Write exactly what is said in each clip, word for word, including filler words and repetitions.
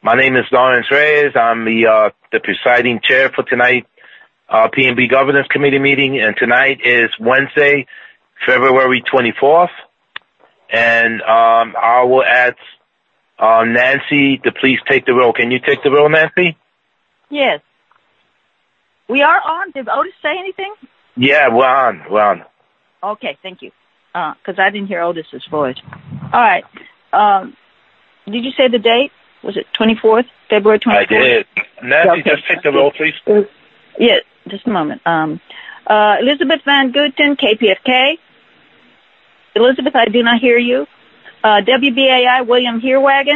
My name is Lawrence Reyes. I'm the uh, the presiding chair for tonight uh, P N B Governance Committee meeting, and tonight is Wednesday, February twenty-fourth. And um, I will ask uh, Nancy to please take the roll. Can you take the roll, Nancy? Yes. We are on. Did Otis say anything? Yeah, we're on. We're on. Okay, thank you. Because uh, I didn't hear Otis's voice. All right. Um, did you say the date? Was it twenty-fourth, February twenty-fourth? I did. Nancy, okay. just take the roll, please. Yeah, just a moment. Um, uh, Elizabeth Van Gooten, K P F K. Elizabeth, I do not hear you. Uh, W B A I, William Heerwagen.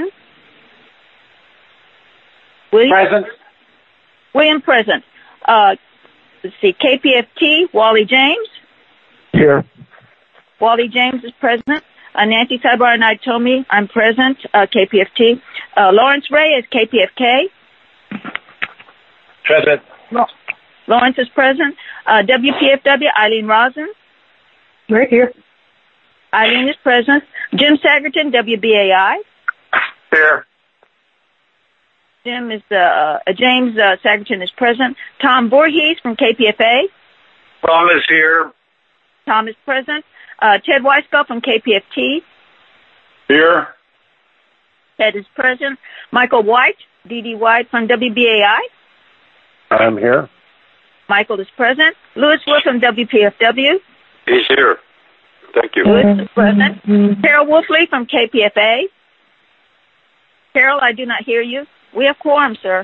William? Present. William, present. Uh, let's see, K P F T, Wally James. Here. Wally James is present. Uh, Nancy Cybar and I told me I'm present, uh, K P F T. Uh, Lawrence Ray is K P F K. Present. Lawrence is present. Uh, W P F W, Eileen Rosin. Right here. Eileen is present. Jim Sagerton, W B A I. Here. Jim is, uh, uh James uh, Sagerton is present. Tom Voorhees from K P F A. Tom is here. Tom is present. Uh, Ted Weisfeld from K P F T. Here. Ted is present. Michael White, D D White from W B A I. I'm here. Michael is present. Louis Wolf from W P F W. He's here. Thank you. Louis is present. Carol Wolfley from K P F A. Carol, I do not hear you. We have quorum, sir.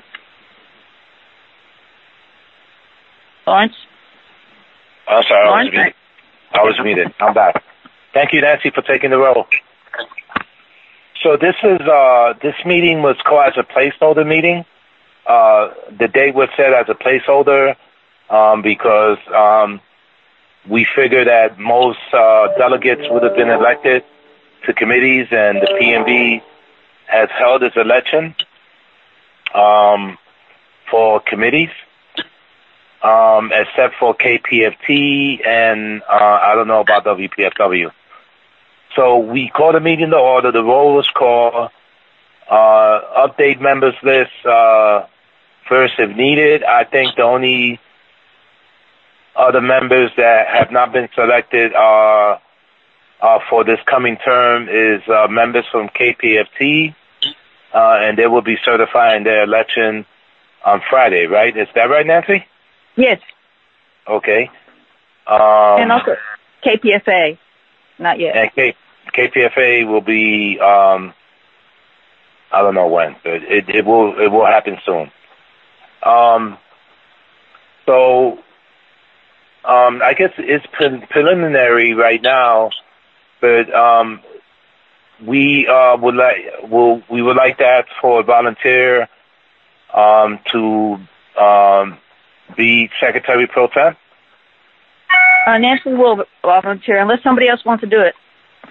Lawrence? I'm sorry, Lawrence? I was muted. I was muted. I'm back. Thank you, Nancy, for taking the roll. So this is uh, this meeting was called as a placeholder meeting. Uh, the date was set as a placeholder um, because um, we figured that most uh, delegates would have been elected to committees, and the P N B has held its election um, for committees. Um, except for K P F T and uh, I don't know about W P F W. So we called a meeting to order. The roll was called. Uh, update members list uh, first if needed. I think the only other members that have not been selected are, uh, for this coming term is uh, members from K P F T, uh, and they will be certifying their election on Friday, right? Is that right, Nancy? Yes. Okay. Um, and also K P F A. Not yet. And K- KPFA will be, um, I don't know when, but it, it will it will happen soon. Um, so um, I guess it's pre- preliminary right now, but um, we uh, would like will we would like to ask for a volunteer um, to um, be Secretary Pro Tem? Uh, Nancy will volunteer unless somebody else wants to do it.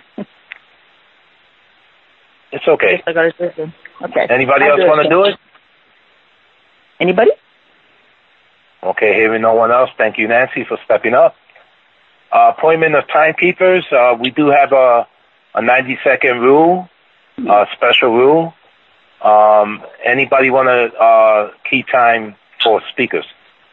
It's okay. I got it. Okay. Anybody I'll else want to do it? Anybody? Okay, hearing no one else, thank you, Nancy, for stepping up. Uh, appointment of timekeepers. Uh, we do have a, a ninety second rule, a special rule. Um, anybody want to uh, key time for speakers?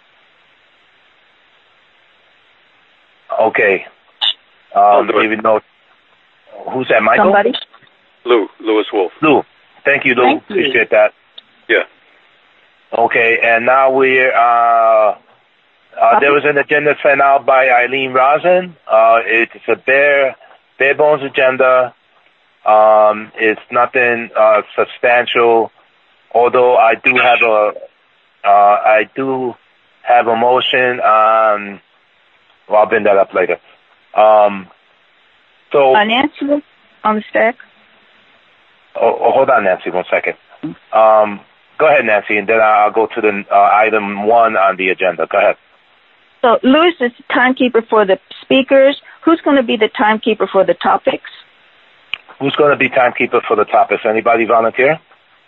Okay. Um, even though, who's that, Michael? Somebody? Lou, Louis Wolf. Lou. Thank you, Lou. Thank you. Appreciate that. Yeah. Okay, and now we're, uh, uh, there was an agenda sent out by Eileen Rosin. Uh, it's a bare, bare bones agenda. Um, it's nothing, uh, substantial, although I do have a, uh, I do have a motion on, well, I'll bring that up later. Um, so. Uh, Nancy, on the stack. Oh, oh, hold on, Nancy, one second. Um, go ahead, Nancy, and then I'll go to the uh, item one on the agenda. Go ahead. So, Louis is the timekeeper for the speakers. Who's going to be the timekeeper for the topics? Who's going to be timekeeper for the topics? Anybody volunteer?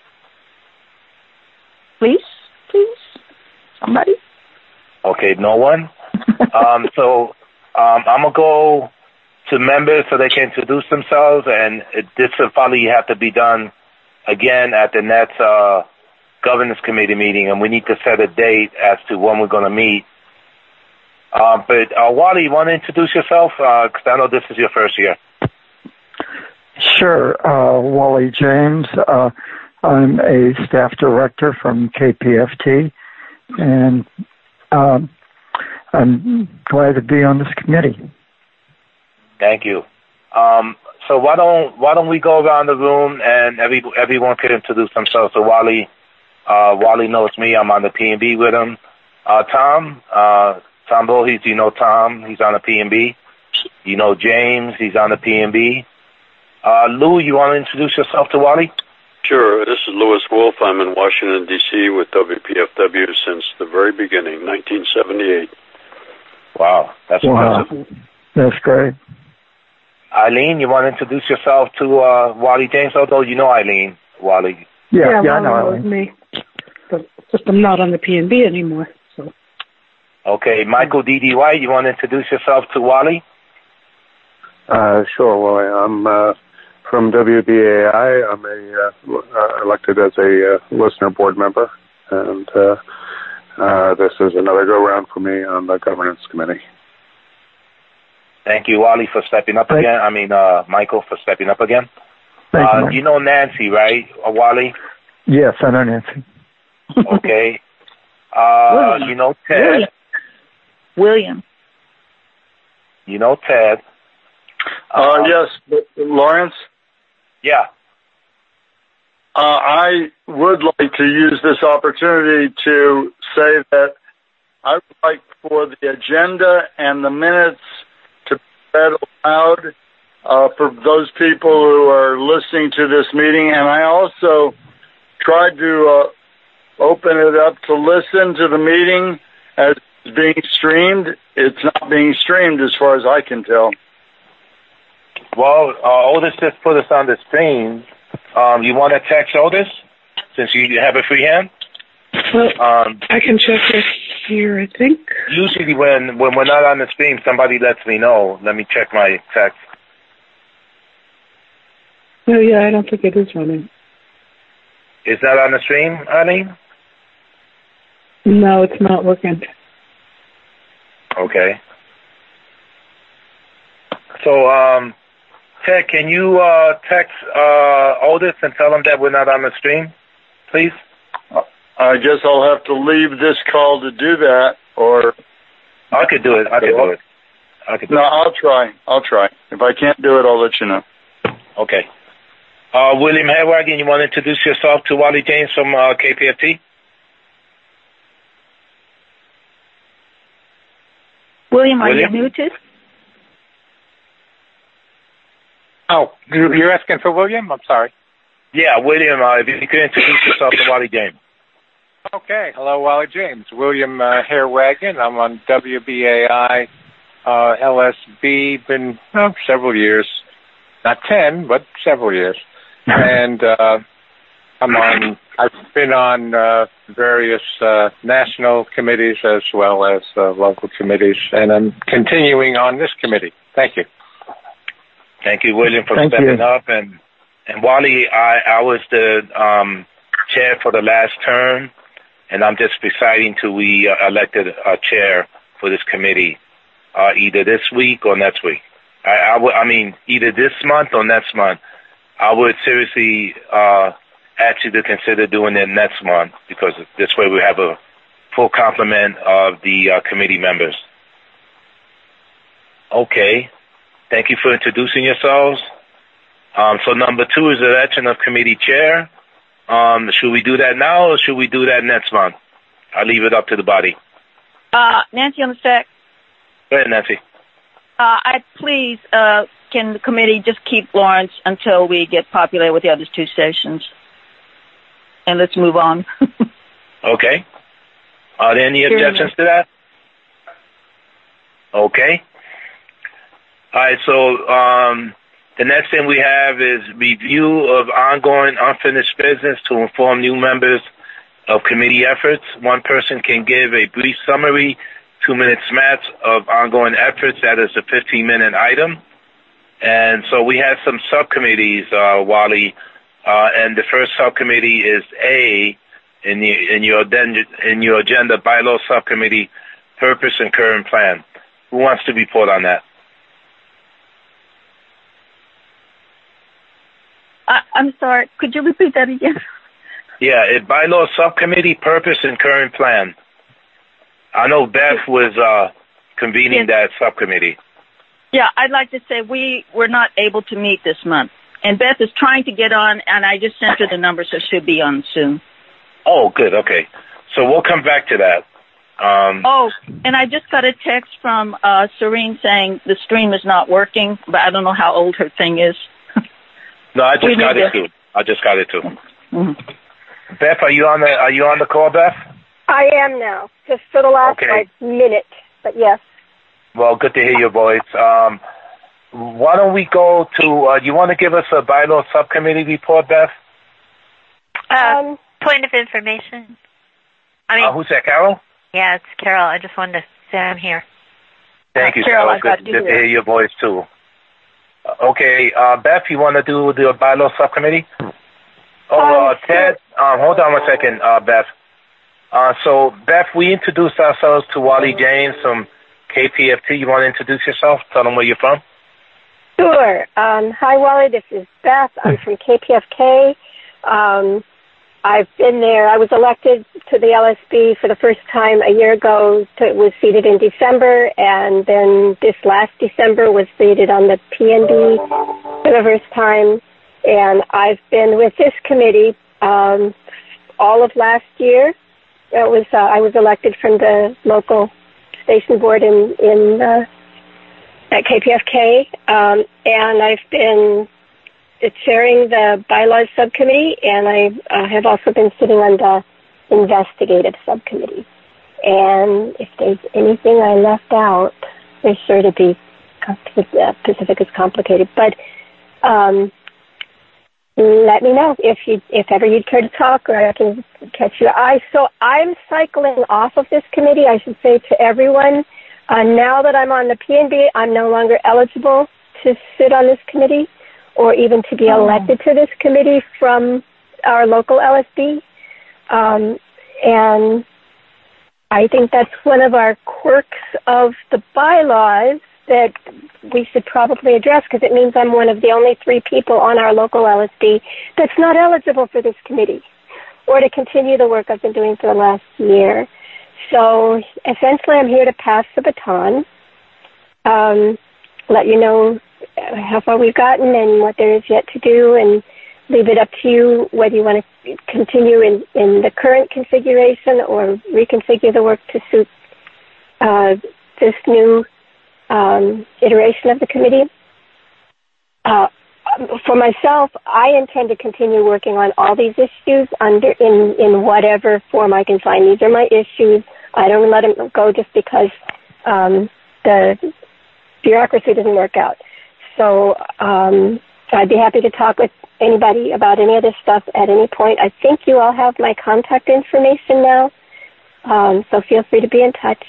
Please, please, somebody. Okay, no one. um, so um, I'm gonna go to members so they can introduce themselves, and it, this will probably have to be done again at the next uh, governance committee meeting, and we need to set a date as to when we're going to meet. Uh, but uh, Wally, you want to introduce yourself? Because uh, I know this is your first year. Sure. Uh, Wally James. Uh, I'm a staff director from K P F T, and um, I'm glad to be on this committee. Thank you. Um, so why don't why don't we go around the room and every everyone could introduce themselves. So Wally, uh, Wally knows me. I'm on the P and B with him. Uh, Tom, uh, Tom Voorhees, you know Tom. He's on the P and B. You know James. He's on the P and B. Uh, Lou, you want to introduce yourself to Wally? Sure. This is Louis Wolf. I'm in Washington, D C with W P F W since the very beginning, nineteen seventy-eight. Wow, that's wow. impressive. That's great. Eileen, you want to introduce yourself to uh, Wally James? Although you know Eileen, Wally. Yeah, yeah, yeah I know Wally Eileen. knows me. But just I'm not on the P and B anymore. So. Okay, Michael D D. White, you want to introduce yourself to Wally? Uh, sure. Well, I'm uh, from W B A I. I'm a uh, elected as a uh, listener board member, and uh, uh, this is another go round for me on the governance committee. Thank you, Wally, for stepping up Thank again. I mean, uh, Michael, for stepping up again. Thank uh, you. You know Nancy, right, uh, Wally? Yes, I know Nancy. Okay. Uh, William. you know Ted. William. William. You know Ted. Uh, yes, Lawrence. Yeah. Uh, I would like to use this opportunity to say that I would like for the agenda and the minutes to be read aloud uh, for those people who are listening to this meeting. And I also tried to uh, open it up to listen to the meeting as it's being streamed. It's not being streamed as far as I can tell. Well, uh, Otis just put us on the stream. Um, you want to text Otis since you have a free hand? Well, Um, I can check it here, I think. usually when, when we're not on the stream, somebody lets me know. Let me check my text. Oh, yeah, I don't think it is running. Is that on the stream, Eileen? No, it's not working. Okay. So, um, Ted, can you uh, text uh, Otis and tell him that we're not on the stream, please? I guess I'll have to leave this call to do that, or... I could do it. I could do it. I could do No, it. I'll try. I'll try. If I can't do it, I'll let you know. Okay. Uh, William Hairwagon, you want to introduce yourself to Wally James from uh, K P F T? William, are William? you muted? Oh, you're asking for William? I'm sorry. Yeah, William, uh, if you could introduce yourself to Wally James. Okay. Hello, Wally James. William uh, Hairwagon. I'm on W B A I, uh, L S B, been oh, several years. Not ten, but several years. And uh, I'm on, I've been on uh, various uh, national committees as well as uh, local committees, and I'm continuing on this committee. Thank you. Thank you, William, for Thank stepping you. up. And, and Wally, I, I was the um, chair for the last term, and I'm just presiding till we uh, elected a chair for this committee, uh, either this week or next week. I, I, w- I mean, either this month or next month. I would seriously uh, ask you to consider doing it next month, because this way we have a full complement of the uh, committee members. Okay. Thank you for introducing yourselves. Um, so number two is the election of committee chair. Um, should we do that now or should we do that next month? I'll leave it up to the body. Uh, Nancy on the stack. Go ahead, Nancy. Uh, I please, uh, can the committee just keep Lawrence until we get populated with the other two stations? And let's move on. Okay. Are there any Hearing objections to that? Okay. All right, so um, the next thing we have is review of ongoing unfinished business to inform new members of committee efforts. One person can give a brief summary, two minutes max, of ongoing efforts. That is a fifteen-minute item. And so we have some subcommittees, uh, Wally. uh, and the first subcommittee is A in, the, in, your, in your agenda, bylaw subcommittee, purpose and current plan. Who wants to report on that? I, I'm sorry. Could you repeat that again? Yeah, it, bylaw subcommittee, purpose and current plan. I know Beth was uh, convening yes. that subcommittee. Yeah, I'd like to say we were not able to meet this month. And Beth is trying to get on, and I just sent her the number, so she'll be on soon. Oh, good. Okay. So we'll come back to that. Um, oh, and I just got a text from uh, Serene saying the stream is not working, but I don't know how old her thing is. No, I just got it, too. I just got it, too. Mm-hmm. Beth, are you on the, are you on the call, Beth? I am now, just for the last okay. like, minute, but yes. Well, good to hear your voice. Um, why don't we go to, uh, you want to give us a bylaw subcommittee report, Beth? Uh, um, point of information. I mean, uh, who's that, Carol? Yeah, it's Carol. I just wanted to say I'm here. Thank uh, you, Carol. Carol. Good, good to hear your voice, too. Okay, uh, Beth, you want to do the bylaw subcommittee? Oh, uh, Ted, um, hold on one second, uh, Beth. Uh, so, Beth, we introduced ourselves to Wally James from K P F T. You want to introduce yourself? Tell them where you're from. Sure. Um, hi, Wally. This is Beth. I'm from K P F K. Um, I've been there. I was elected to the L S B for the first time a year ago. To, was seated in December, and then this last December was seated on the P N B for the first time. And I've been with this committee um, all of last year. It was uh, I was elected from the local station board in in uh, at K P F K, um, and I've been chairing the bylaws subcommittee, and I uh, have also been sitting on the investigative subcommittee. And if there's anything I left out, there's sure to be. Uh, Pacific is complicated, but um, let me know if you if ever you'd care to talk, or I can catch you. I so I'm cycling off of this committee. I should say to everyone, uh, now that I'm on the P N B, I'm no longer eligible to sit on this committee, or even to be elected to this committee from our local L S B. Um, and I think that's one of our quirks of the bylaws that we should probably address, because it means I'm one of the only three people on our local L S B that's not eligible for this committee or to continue the work I've been doing for the last year. So essentially I'm here to pass the baton, um, let you know how far we've gotten and what there is yet to do, and leave it up to you whether you want to continue in, in the current configuration or reconfigure the work to suit uh, this new um, iteration of the committee. Uh, for myself, I intend to continue working on all these issues under in, in whatever form I can find. These are my issues. I don't let them go just because um, the bureaucracy doesn't work out. So um, I'd be happy to talk with anybody about any of this stuff at any point. I think you all have my contact information now, um, so feel free to be in touch.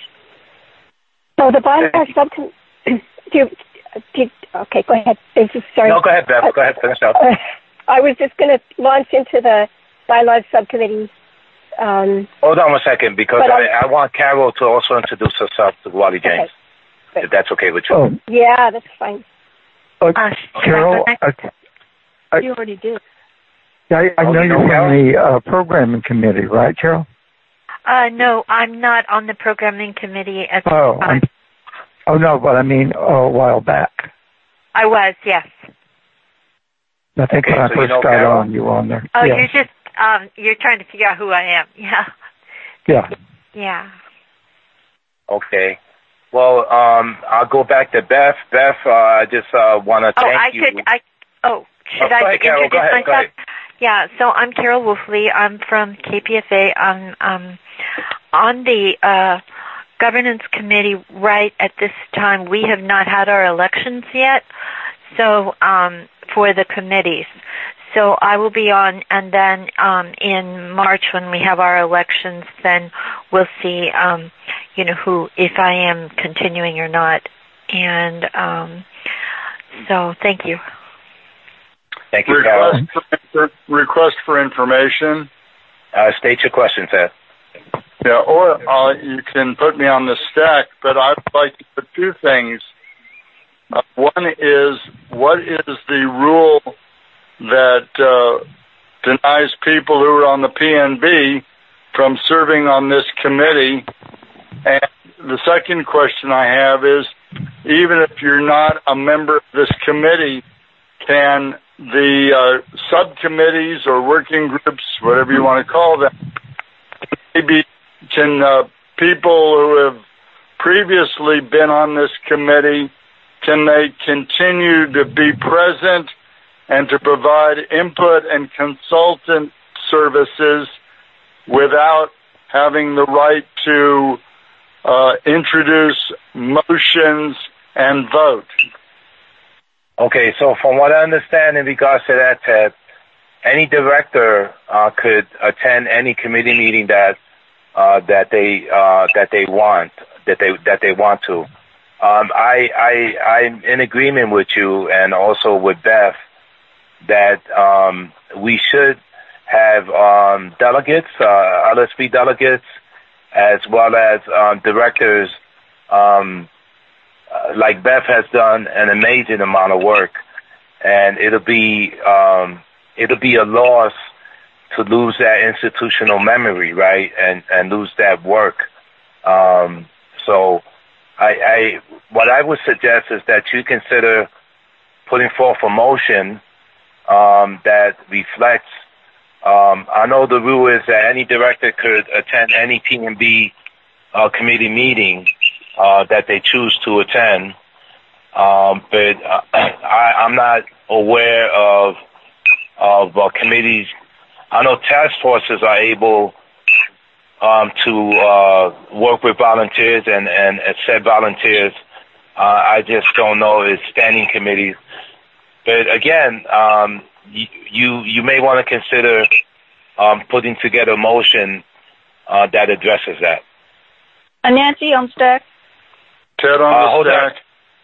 So the bylaws subcommittee, do you, do you, okay, go ahead. Just, sorry. No, go ahead, Beth. Go ahead, finish up. Uh, I was just going to launch into the bylaws subcommittee. Um, Hold on one second, because I, I want Carol to also introduce herself to Wally James, okay. If that's okay with you. Oh. Yeah, that's fine. Uh, Carol, I, I, you already did. I, I know you're from the uh, programming committee, right, Carol? Uh, no, I'm not on the programming committee at oh, the time. I'm, oh, no, but I mean a while back. I was, yes. I think okay, when so I first you know got Carol? on, you were on there. Oh, yeah. you're just, um, you're trying to figure out who I am. Yeah. Yeah. Yeah. Okay. Well, um, I'll go back to Beth. Beth, uh, I just uh, want to thank oh, I you. Could, I, oh, should oh, I ahead, Carol, introduce ahead, myself? Yeah, so I'm Carol Wolfley. I'm from K P F A. I'm um, on the uh, governance committee right at this time. We have not had our elections yet, so um, for the committees. So I will be on, and then um, in March when we have our elections, then we'll see, um, you know, who, if I am continuing or not. And um, so, thank you. Thank you, Carol. for, request for information. Uh, state your question, Ted. Yeah, or uh, you can put me on the stack, but I'd like to put two things. Uh, one is, what is the rule that uh, denies people who are on the P N B from serving on this committee? And the second question I have is, even if you're not a member of this committee, can the uh, subcommittees or working groups, whatever you want to call them, maybe can uh, people who have previously been on this committee, can they continue to be present and to provide input and consultant services without having the right to uh, introduce motions and vote? Okay, so from what I understand in regards to that, Ted, any director uh, could attend any committee meeting that uh, that they uh, that they want that they that they want to. Um, I I I'm in agreement with you and also with Beth that um, we should have um, delegates, uh, L S B delegates, as well as um, directors. Um, uh, like Beth has done an amazing amount of work, and it'll be um, it'll be a loss to lose that institutional memory, right, and and lose that work. Um, so, I, I what I would suggest is that you consider putting forth a motion um, that reflects. Um, I know the rule is that any director could attend any P and B uh, committee meeting uh, that they choose to attend, um, but uh, I, I'm not aware of of uh, committees. I know task forces are able um, to uh, work with volunteers and, and accept volunteers. Uh, I just don't know if standing committees. But again, um, you, you you may want to consider um, putting together a motion uh, that addresses that. Uh, Nancy on stack. Ted on uh, the hold stack.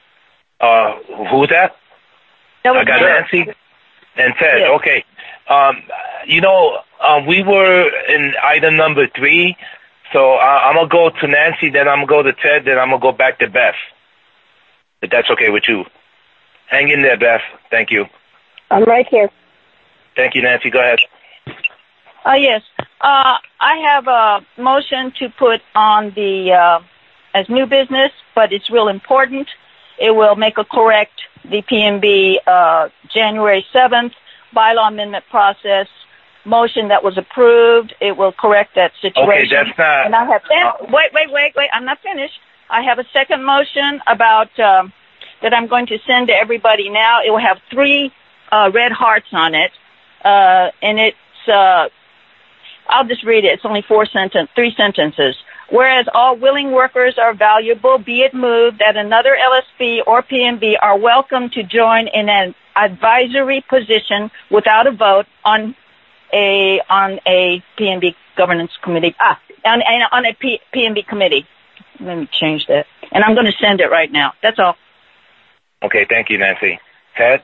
On. Uh, who's that? that was I got Ted. Nancy and Ted. Yes. Okay. Um, you know, uh, we were in item number three, so uh, I'm gonna go to Nancy, then I'm gonna go to Ted, then I'm gonna go back to Beth. If that's okay with you. Hang in there, Beth. Thank you. I'm right here. Thank you, Nancy. Go ahead. Uh, yes. Uh, I have a motion to put on the, uh, as new business, but it's real important. It will make a correct the P and B, uh, January seventh bylaw amendment process motion that was approved. It will correct that situation. Okay, that's not. And I have, uh, wait, wait, wait, wait. I'm not finished. I have a second motion about, um, that I'm going to send to everybody now. It will have three uh, red hearts on it, uh, and it's, uh, I'll just read it. It's only four sentence, three sentences. Whereas all willing workers are valuable, be it moved that another L S B or P and B are welcome to join in an advisory position without a vote on a on a P and B governance committee. Ah, on, on a P, P&B committee. Let me change that, and I'm going to send it right now. That's all. Okay, thank you, Nancy. Ted?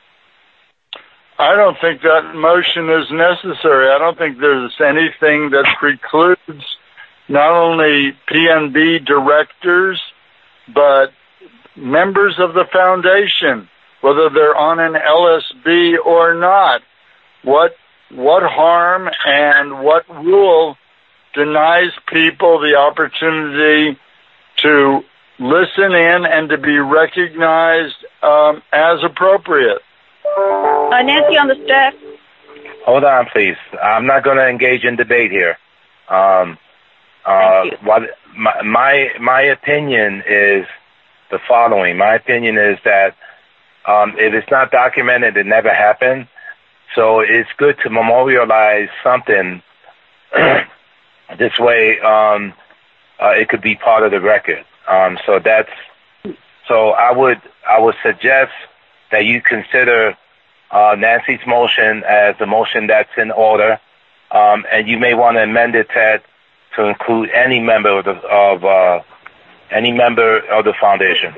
I don't think that motion is necessary. I don't think there's anything that precludes not only P and B directors, but members of the foundation, whether they're on an L S B or not. What, what harm and what rule denies people the opportunity to listen in and to be recognized um, as appropriate? Uh, Nancy on the staff. Hold on, please. I'm not going to engage in debate here. Um, uh, Thank you. what my, my my opinion is the following. My opinion is that um, if it's not documented, it never happened. So it's good to memorialize something. This way, um, uh, it could be part of the record. Um, so that's so. I would I would suggest that you consider uh, Nancy's motion as a motion that's in order, um, and you may want to amend it, Ted, to include any member of the, of uh, any member of the foundation.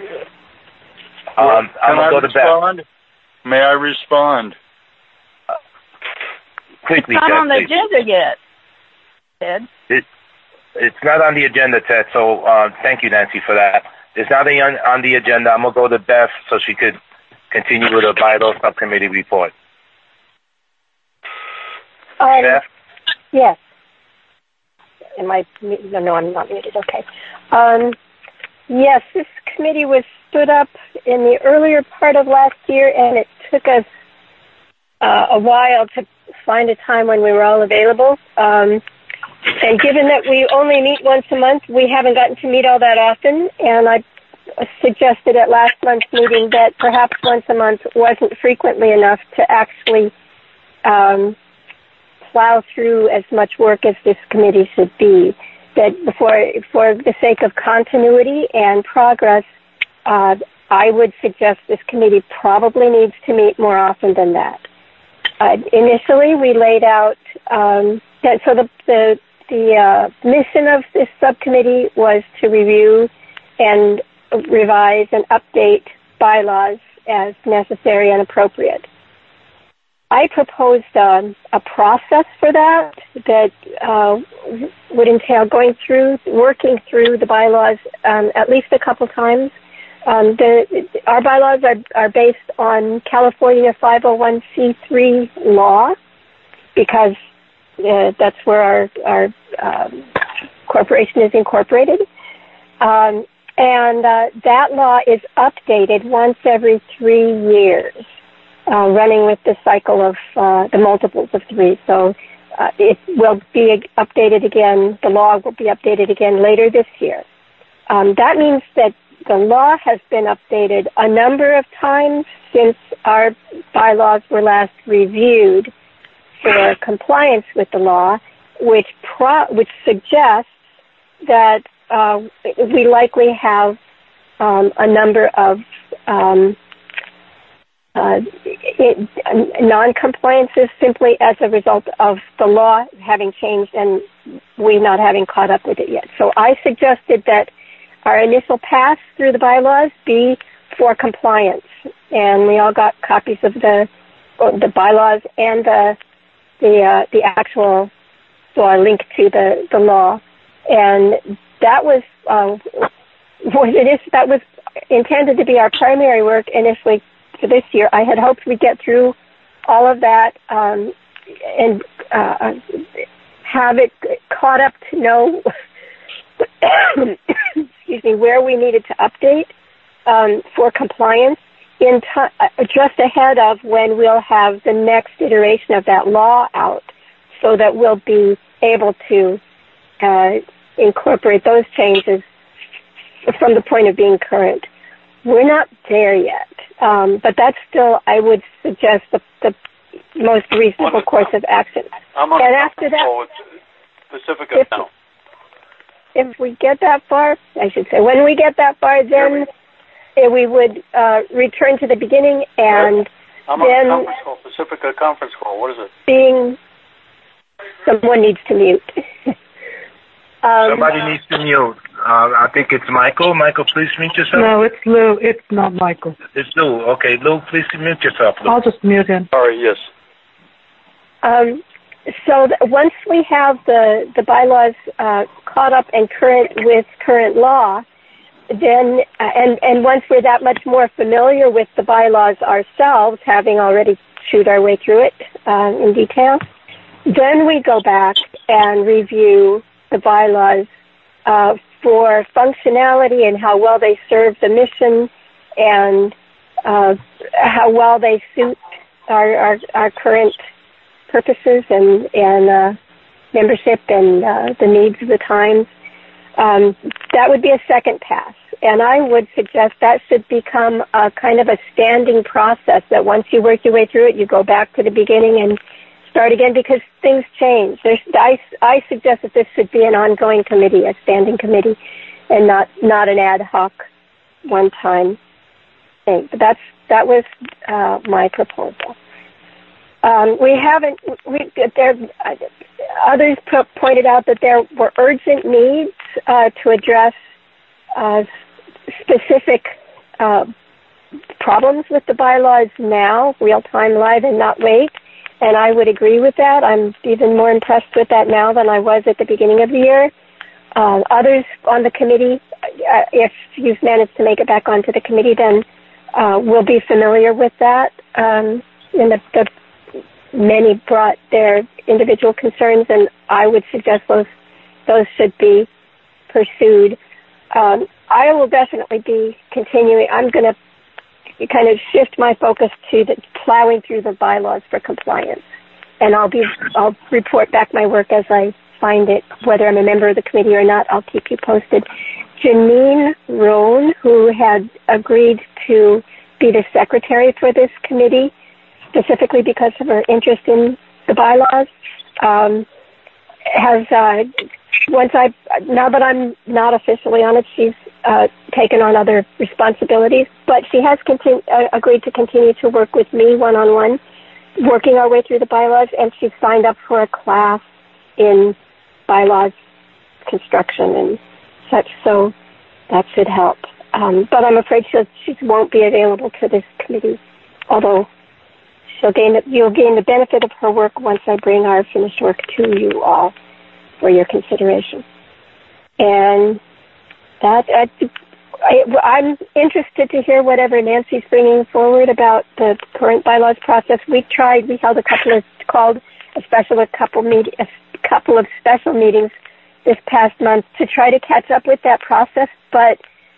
Um, I'm Can gonna I go to respond? Beth. May I respond? quickly, It's not Ted, on the please. agenda yet, Ted. It, it's not on the agenda, Ted, so uh, thank you, Nancy, for that. It's not on, on the agenda. I'm going to go to Beth so she could continue with the bylaw subcommittee report. Um, Beth? Yes. Am I, no, no, I'm not muted. Okay. Um, yes, this committee was stood up in the earlier part of last year, and it took us uh, a while to find a time when we were all available. Um, and given that we only meet once a month, we haven't gotten to meet all that often, and I suggested at last month's meeting that perhaps once a month wasn't frequently enough to actually um, plow through as much work as this committee should be. That for, for the sake of continuity and progress, uh, I would suggest this committee probably needs to meet more often than that. Uh, initially, we laid out um, that so the the, the uh, mission of this subcommittee was to review and revise and update bylaws as necessary and appropriate. I proposed um, a process for that that uh, would entail going through, working through the bylaws um, at least a couple times. Um, the, our bylaws are, are based on California five oh one c three law because uh, that's where our, our um, corporation is incorporated. Um, and uh, that law is updated once every three years. Uh, running with the cycle of uh, the multiples of three. So uh, it will be updated again, the law will be updated again later this year. Um, that means that the law has been updated a number of times since our bylaws were last reviewed for compliance with the law, which pro- which suggests that uh, we likely have um, a number of um, Uh, it, non-compliances simply as a result of the law having changed and we not having caught up with it yet. So I suggested that our initial pass through the bylaws be for compliance, and we all got copies of the the bylaws and the the uh, the actual uh, link to the, the law, and that was uh, it is that was intended to be our primary work initially. For this year, I had hoped we'd get through all of that um, and uh, have it caught up to know, excuse me, where we needed to update um, for compliance in t- just ahead of when we'll have the next iteration of that law out, so that we'll be able to uh, incorporate those changes from the point of being current. We're not there yet. Um, but that's still, I would suggest, the, the most reasonable course of action. I'm on and a after that, call with Pacifica if, now. If we get that far, I should say, when we get that far, then we, we would uh, return to the beginning and I'm then... on a conference call, Pacifica conference call. What is it? Being... Someone needs to mute. um, Somebody needs to mute. Uh, I think it's Michael. Michael, please mute yourself. No, it's Lou. It's not Michael. It's Lou. Okay, Lou, please mute yourself, Lou. I'll just mute him. Sorry, yes. Um, so th- once we have the, the bylaws uh, caught up and current with current law, then, uh, and, and once we're that much more familiar with the bylaws ourselves, having already chewed our way through it uh, in detail, then we go back and review the bylaws uh, for functionality and how well they serve the mission and uh, how well they suit our, our, our current purposes and, and uh, membership and uh, the needs of the times. Um, that would be a second pass. And I would suggest that should become a kind of a standing process, that once you work your way through it, you go back to the beginning and start again, because things change. There's, I, I suggest that this should be an ongoing committee, a standing committee, and not, not an ad hoc one-time thing. But that's, that was uh, my proposal. Um, we haven't, we, there, others po- pointed out that there were urgent needs uh, to address uh, specific uh, problems with the bylaws now, real-time, live, and not wait. and I would agree with that. I'm even more impressed with that now than I was at the beginning of the year. Uh, others on the committee, uh, if you've managed to make it back onto the committee, then uh, will be familiar with that. Um, and the, the many brought their individual concerns, and I would suggest those those should be pursued. Um, I will definitely be continuing. I'm going to kind of shift my focus to the plowing through the bylaws for compliance, and I'll be I'll report back my work as I find it, whether I'm a member of the committee or not. I'll keep you posted. Janine Rohn, who had agreed to be the secretary for this committee, specifically because of her interest in the bylaws, um, has uh, once I now that I'm not officially on it, she's uh, taken on other responsibilities, but she has continu- uh, agreed to continue to work with me one-on-one, working our way through the bylaws, and she's signed up for a class in bylaws construction and such, so that should help. Um, but I'm afraid she'll, she won't be available to this committee, although she'll gain the, you'll gain the benefit of her work once I bring our finished work to you all for your consideration. And that I, I, I'm interested to hear whatever Nancy's bringing forward about the current bylaws process. We tried, we held a couple of, called a special, a couple, meet, a couple of special meetings this past month to try to catch up with that process, but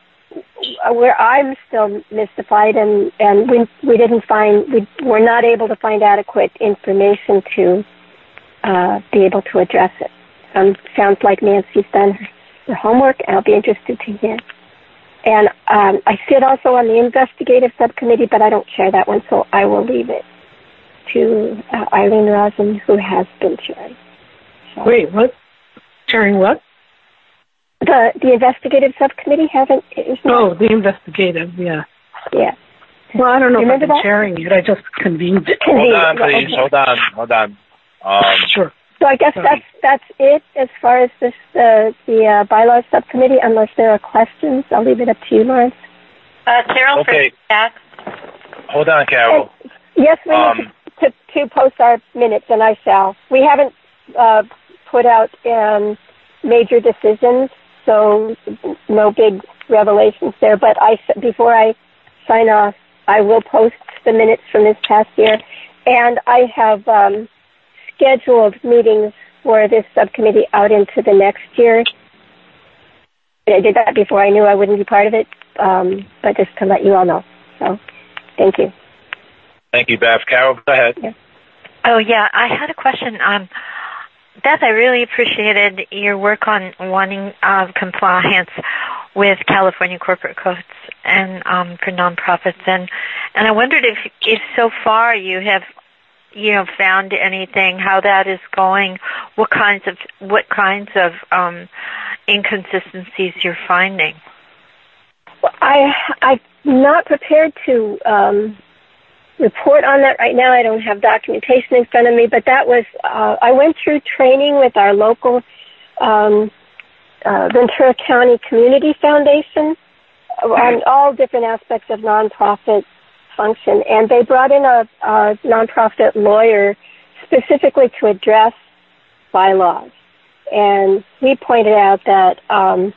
where I'm still mystified, and, and we we didn't find, we were not able to find adequate information to uh, be able to address it. Um, sounds like Nancy's done her, her homework, and I'll be interested to hear. And um, I sit also on the investigative subcommittee, but I don't chair that one, so I will leave it to uh, Eileen Rosen, who has been chairing. So. Wait, what? Chairing what? The the investigative subcommittee haven't. Oh, the investigative, yeah. Yeah. Well, I don't know you if I've been that? chairing it. I just convened it. Hold on, please. Okay. Hold on. Hold on. Um, sure. So I guess Sorry. that's that's it as far as this uh, the uh, bylaws subcommittee. Unless there are questions, I'll leave it up to you, Lawrence. Uh, Carol, okay. for back. Hold on, Carol. And, yes, we um, need to, to to post our minutes, and I shall. We haven't uh, put out um, major decisions, so no big revelations there. But I, before I sign off, I will post the minutes from this past year, and I have um, scheduled meetings for this subcommittee out into the next year. I did that before I knew I wouldn't be part of it, um, but just to let you all know. So, thank you. Thank you, Beth. Carol, go ahead. Yeah. Oh, yeah, I had a question. Um, Beth, I really appreciated your work on wanting uh, compliance with California corporate codes and um, for nonprofits, and and I wondered if, if so far you have, you know, found anything, how that is going, what kinds of what kinds of um, inconsistencies you're finding. Well, I I'm not prepared to um, report on that right now. I don't have documentation in front of me, but that was uh, I went through training with our local um, uh, Ventura County Community Foundation on all different aspects of nonprofit function, and they brought in a, a nonprofit lawyer specifically to address bylaws. And he pointed out that um,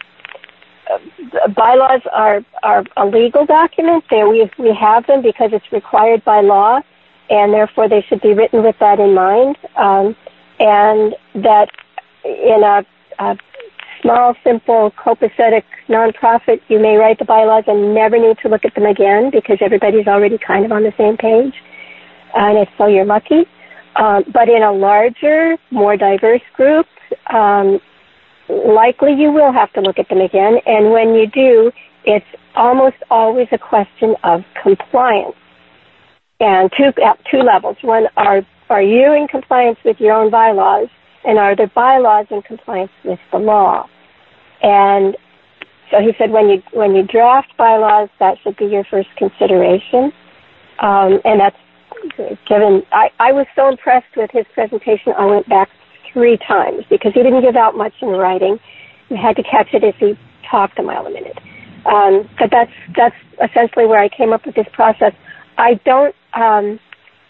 bylaws are, are a legal document. They, we, we have them because it's required by law, and therefore they should be written with that in mind. Um, and that in a, a small, simple, copacetic nonprofit, you may write the bylaws and never need to look at them again because everybody's already kind of on the same page, and if so, you're lucky. Um, but in a larger, more diverse group, um, likely you will have to look at them again, and when you do, it's almost always a question of compliance. And two, at two levels. One, are, are you in compliance with your own bylaws, and are the bylaws in compliance with the law? And so he said when you when you draft bylaws, that should be your first consideration. Um, and that's given, I, I was so impressed with his presentation, I went back three times because he didn't give out much in writing. You had to catch it as he talked a mile a minute. Um, but that's, that's essentially where I came up with this process. I don't, um,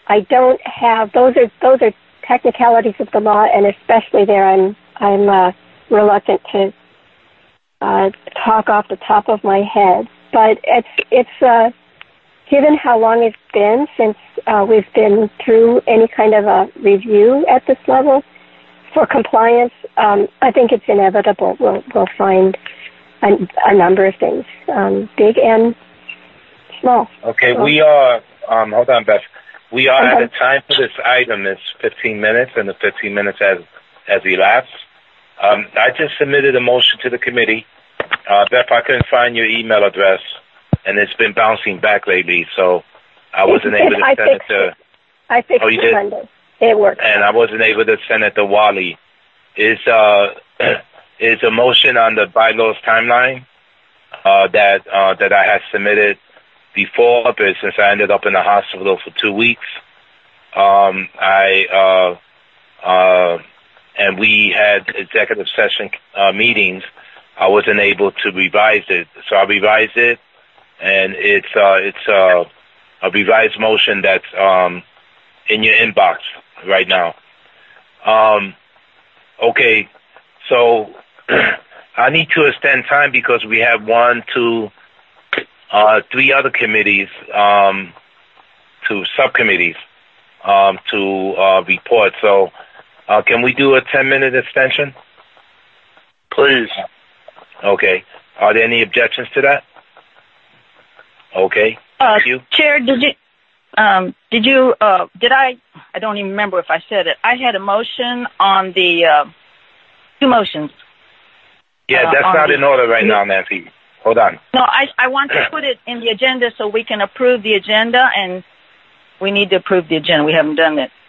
I don't have those are those are technicalities of the law, and especially there, I'm I'm uh, reluctant to uh, talk off the top of my head. But it's it's uh, given how long it's been since uh, we've been through any kind of a review at this level for compliance. Um, I think it's inevitable. We'll we'll find a, a number of things, um, big and small. Okay, so, we are. Um, hold on, Beth. We are okay. at a time for this item is fifteen minutes, and the fifteen minutes has has elapsed. Um, I just submitted a motion to the committee. Uh, Beth, I couldn't find your email address, and it's been bouncing back lately, so I wasn't it, able to I send it to. It. I fixed oh, you it did? Monday. It worked. And I wasn't able to send it to Wally. Is uh is a motion on the bylaws timeline uh, that uh, that I had submitted before, but since I ended up in the hospital for two weeks, um, I uh, uh, and we had executive session uh, meetings. I wasn't able to revise it, so I revised it, and it's uh, it's uh, a revised motion that's um, in your inbox right now. Um, okay, so I need to extend time because we have one, two, uh, three other committees, um, to subcommittees, um, to uh, report. So, uh, can we do a ten-minute extension? Please. Okay. Are there any objections to that? Okay. Uh, Thank you. Chair, did you, um, did you, uh, did I, I don't even remember if I said it. I had a motion on the, uh, two motions. Yeah, that's uh, not the, in order right now, Nancy. Hold on. No, I, I want to put it in the agenda so we can approve the agenda, and we need to approve the agenda. We haven't done it.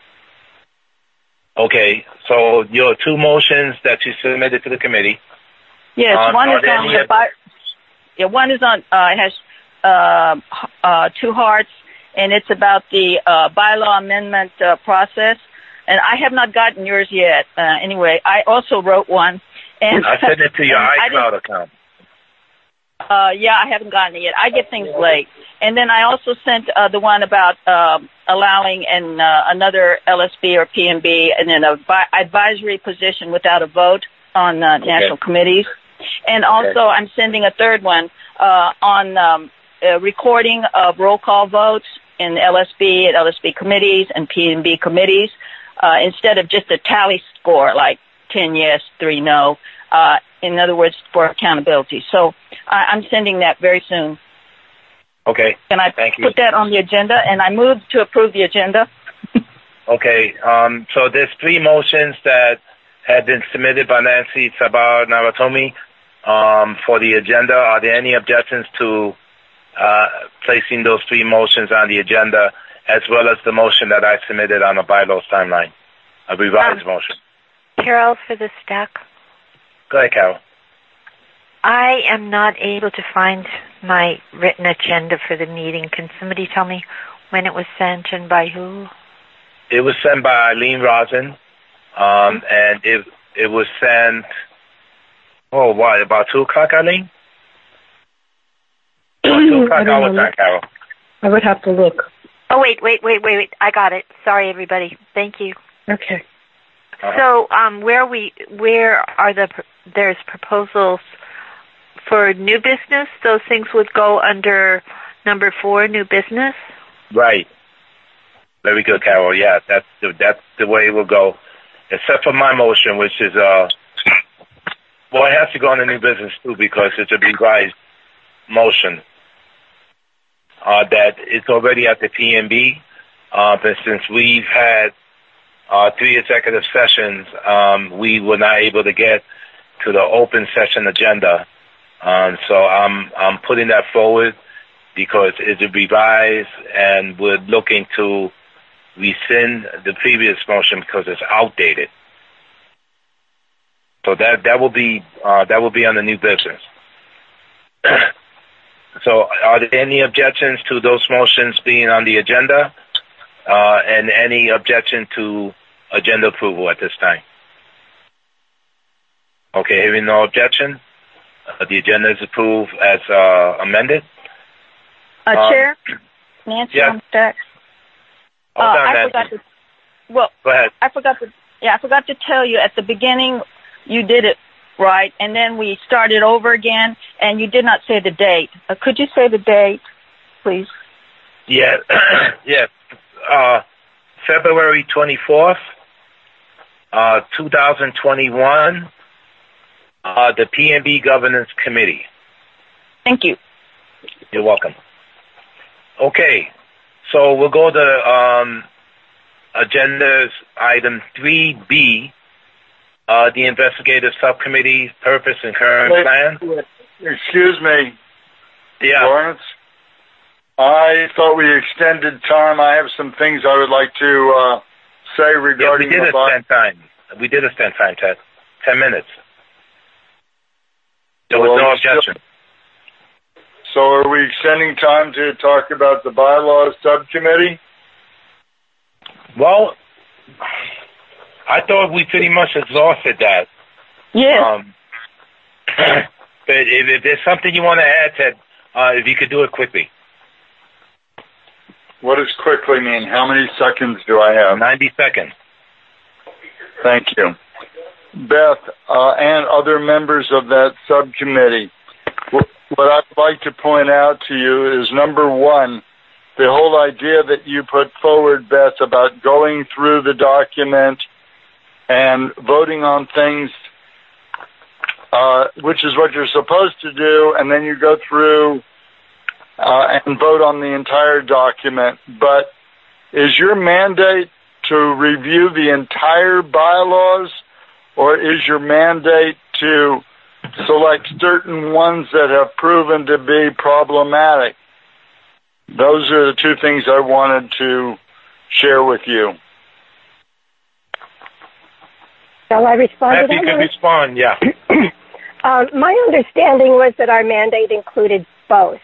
Okay, so your two motions that you submitted to the committee. Yes, uh, one is on the, by, yeah, one is on, uh, it has, uh, uh, two hearts, and it's about the, uh, bylaw amendment, uh, process. And I have not gotten yours yet. Uh, anyway, I also wrote one. And I sent it to your iCloud account. Uh, yeah, I haven't gotten it yet. I get things late. And then I also sent uh, the one about uh, allowing an, uh, another L S B or P N B and then an advisory position without a vote on uh, national okay. committees. And also okay. I'm sending a third one uh, on um, a recording of roll call votes in L S B and L S B committees and P N B committees uh, instead of just a tally score like ten yes, three no. Uh, in other words, for accountability. So I, I'm sending that very soon. Okay. Can I Thank put you. that on the agenda? And I move to approve the agenda. Okay. Um, so there's three motions that have been submitted by Nancy Sabar Naratomi um, for the agenda. Are there any objections to uh, placing those three motions on the agenda, as well as the motion that I submitted on the bylaws timeline, a revised um, motion? Carol, for the stack. Go ahead, Carol. I am not able to find my written agenda for the meeting. Can somebody tell me when it was sent and by who? It was sent by Eileen Rosin, um, and it it was sent, oh, what, about two o'clock, Eileen? About two o'clock our time, Carol. I would have to look. Oh, wait, wait, wait, wait, wait. I got it. Sorry, everybody. Thank you. Okay. Uh-huh. So, um, where we, where are the, there's proposals for new business? Those things would go under number four, new business? Right. Very good, Carol. Yeah, that's the, that's the way it will go. Except for my motion, which is, uh, well, it has to go on the new business too because it's a revised motion. Uh, that it's already at the P N B. Uh, but since we've had Uh, three executive sessions, um, we were not able to get to the open session agenda. Um, so I'm, I'm putting that forward because it's revised and we're looking to rescind the previous motion because it's outdated. So that, that will be, uh, that will be on the new business. So are there any objections to those motions being on the agenda? Uh, and any objection to agenda approval at this time? Okay, hearing no objection, uh, the agenda is approved as uh, amended. Uh, um, Chair? Nancy yeah. on stack. uh, on, I Nancy. forgot to. Well, Go ahead. I forgot to. Yeah, I forgot to tell you at the beginning. You did it right, and then we started over again, and you did not say the date. Uh, could you say the date, please? Yeah, yeah. Uh, February twenty-fourth, uh, two thousand twenty-one, uh, the P N B Governance Committee. Thank you. You're welcome. Okay, so we'll go to um, agenda's item three B, uh, the Investigative Subcommittee Purpose and Current Wait, Plan. wait. Excuse me, Yeah. Lawrence. I thought we extended time. I have some things I would like to uh, say Yeah, we regarding did the extend time. We did extend time, Ted. Ten minutes. There was Well, no we still- objection. So are we extending time to talk about the bylaws subcommittee? Well, I thought we pretty much exhausted that. Yes. Um, but if, if there's something you want to add, Ted, uh, if you could do it quickly. What does quickly mean? How many seconds do I have? ninety seconds. Thank you. Beth, uh, and other members of that subcommittee, what I'd like to point out to you is, number one, the whole idea that you put forward, Beth, about going through the document and voting on things, uh, which is what you're supposed to do, and then you go through uh, and vote on the entire document. But is your mandate to review the entire bylaws, or is your mandate to select certain ones that have proven to be problematic? Those are the two things I wanted to share with you. Shall I respond If to you that? could Lawrence? respond, yeah. Um, my understanding was that our mandate included both.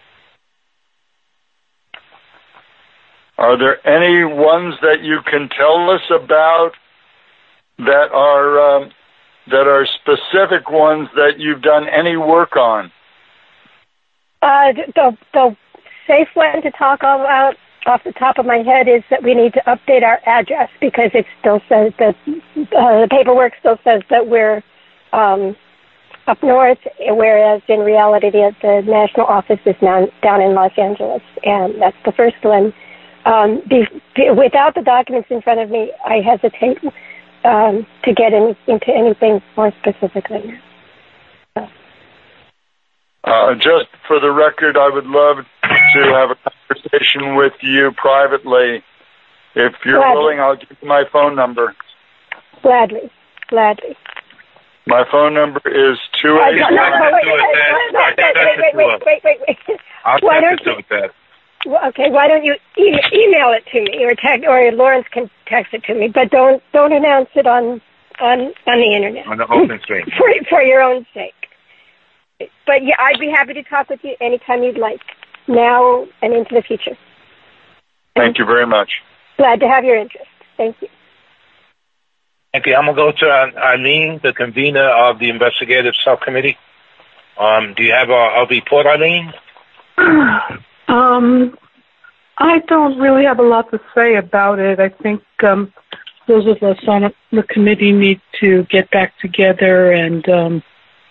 Are there any ones that you can tell us about that are um, that are specific ones that you've done any work on? Uh, the, the safe one to talk about off the top of my head is that we need to update our address, because it still says that uh, the paperwork still says that we're um, up north, whereas in reality the, the national office is now down in Los Angeles, and that's the first one. Um, be, be, without the documents in front of me, I hesitate um, to get in, into anything more specifically. So. Uh, just for the record, I would love to have a conversation with you privately. If you're Gladly. willing, I'll give you my phone number. Gladly, gladly. My phone number is two Uh, eight. no, no, no, wait, wait, wait, wait, wait, wait, wait, wait, wait. I'll Why text don't it to that. Well, okay, why don't you e- email it to me, or text, or Lawrence can text it to me, but don't don't announce it on on on the internet. On the open screen. for for your own sake. But yeah, I'd be happy to talk with you anytime you'd like, now and into the future. Thank you very much. Glad to have your interest. Thank you. Okay, I'm going to go to Eileen, the convener of the Investigative Subcommittee. Um, do you have a, a report, Eileen? Um, I don't really have a lot to say about it. I think um, those of us on the committee need to get back together and, um,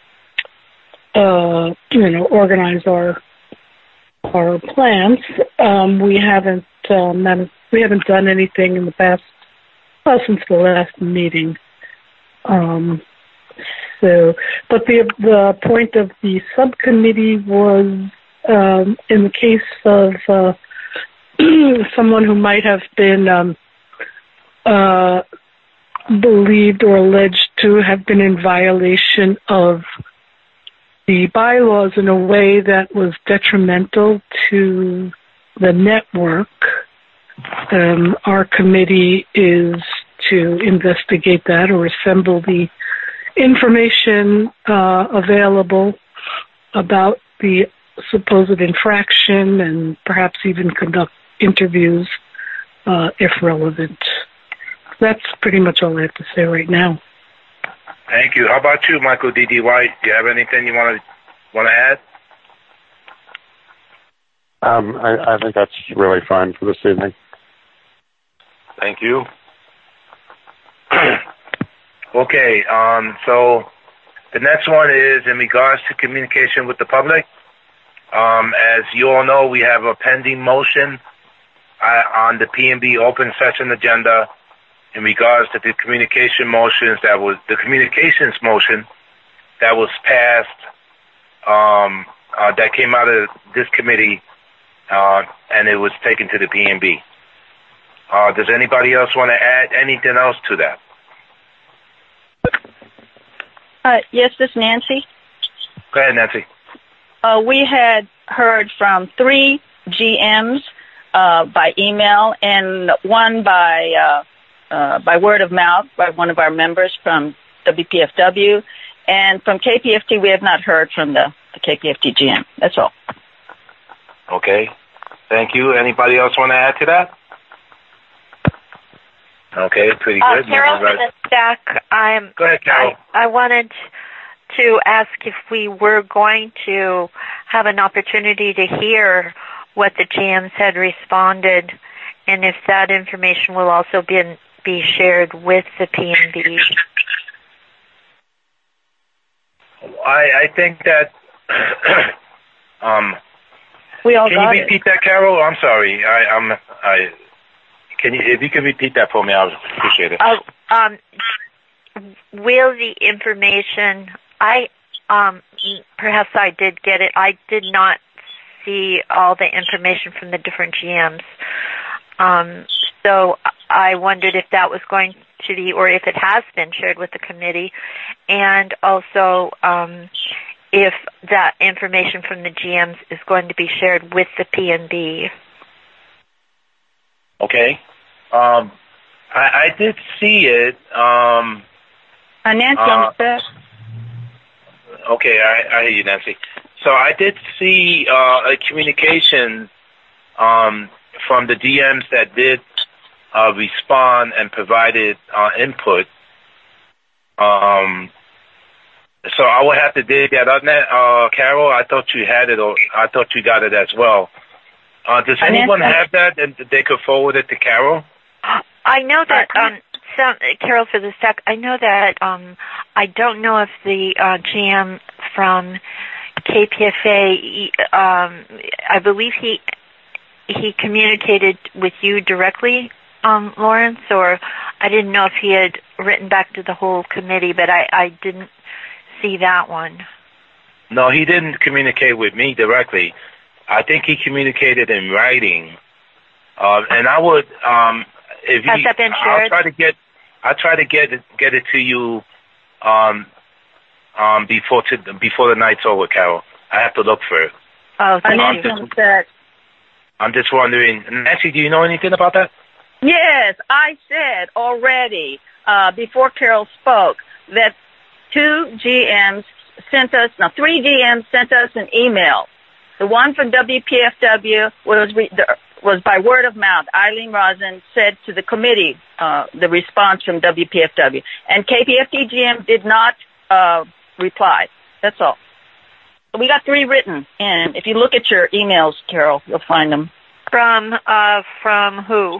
uh, you know, organize our our plans. Um, we haven't um, we haven't done anything in the past, well, since the last meeting. Um, so, but the the point of the subcommittee was. Um, in the case of uh, someone who might have been um, uh, believed or alleged to have been in violation of the bylaws in a way that was detrimental to the network, um, our committee is to investigate that or assemble the information uh, available about the supposed infraction and perhaps even conduct interviews uh, if relevant. That's pretty much all I have to say right now. Thank you. How about you, Michael D D. White? Do you have anything you want to want to add? Um, I, I think that's really fine for this evening. Thank you. Okay, um, so the next one is in regards to communication with the public. Um, as you all know, we have a pending motion uh, on the P and B open session agenda in regards to the communication motions that was the communications motion that was passed, um, uh, that came out of this committee, uh, and it was taken to the P and B. Uh, does anybody else want to add anything else to that? Uh, yes, this is Nancy. Go ahead, Nancy. Uh, we had heard from three G Ms uh, by email and one by uh, uh, by word of mouth by one of our members from W P F W, and from K P F T we have not heard from the, the K P F T G M. That's all. Okay, thank you. Anybody else want to add to that? Okay, pretty good. Uh, Carol from the stack. I'm, Go ahead, Carol. I, I wanted to ask if we were going to have an opportunity to hear what the G Ms had responded, and if that information will also be be shared with the P and B. I, I think that. um, we all can got you repeat it. that, Carol? I'm sorry. I, I'm. I. Can you, if you could repeat that for me, I would appreciate it. Oh, um, will the information, I, um, perhaps I did get it. I did not see all the information from the different G Ms. Um, so I wondered if that was going to be, or if it has been shared with the committee, and also, um, if that information from the G Ms is going to be shared with the P and B. Okay. Um, I, I did see it. Um, uh, Nancy, uh, on okay, I, I hear you, Nancy. So I did see uh, a communication um, from the D Ms that did uh, respond and provided uh, input. Um, so I would have to dig that up. Uh, Carol, I thought you had it, or I thought you got it as well. Uh, does anyone have that, and they could forward it to Carol? I know that, um, some, Carol for the stack, I know that, um, I don't know if the, uh, G M from K P F A, um, I believe he, he communicated with you directly, um, Lawrence, or I didn't know if he had written back to the whole committee, but I, I didn't see that one. No, he didn't communicate with me directly. I think he communicated in writing, uh, and I would, um, if Has he, that been I'll shared? try to get, I'll try to get it, get it to you, um, um, before to, before the night's over, Carol. I have to look for it. Oh, thank I'm you. just, I'm just wondering, Nancy, do you know anything about that? Yes, I said already uh, before Carol spoke that two G Ms sent us, no, three G Ms sent us an email. The one from W P F W was re- the, was by word of mouth. Eileen Rosen said to the committee uh, the response from W P F W, and K P F T G M did not uh, reply. That's all. We got three written, and if you look at your emails, Carol, you'll find them. From uh, from who?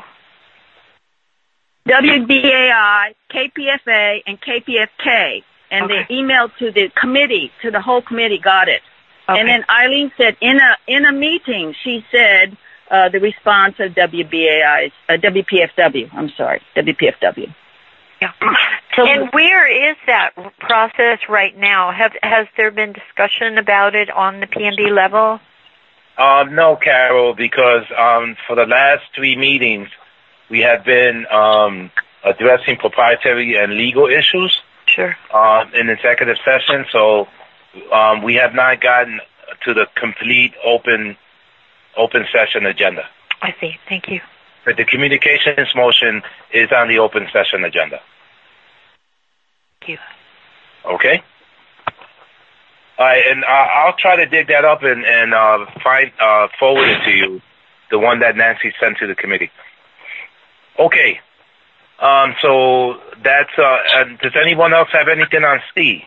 W B A I, K P F A, and K P F K, and Okay. they emailed to the committee, to the whole committee, got it. Okay. And then Eileen said in a in a meeting, she said uh, the response of W B A I, uh, W P F W. I'm sorry, W P F W. Yeah. And where is that process right now? Have has there been discussion about it on the P and B level? Um, no, Carol, because um, for the last three meetings, we have been um, addressing proprietary and legal issues. Sure. Um, in executive session, so um, we have not gotten to the complete open open session agenda. I see. Thank you. But the communications motion is on the open session agenda. Thank you. Okay. All right, and uh, I'll try to dig that up and, and uh, find uh, forward it to you, the one that Nancy sent to the committee. Okay. Um, so that's. Uh, and does anyone else have anything on C?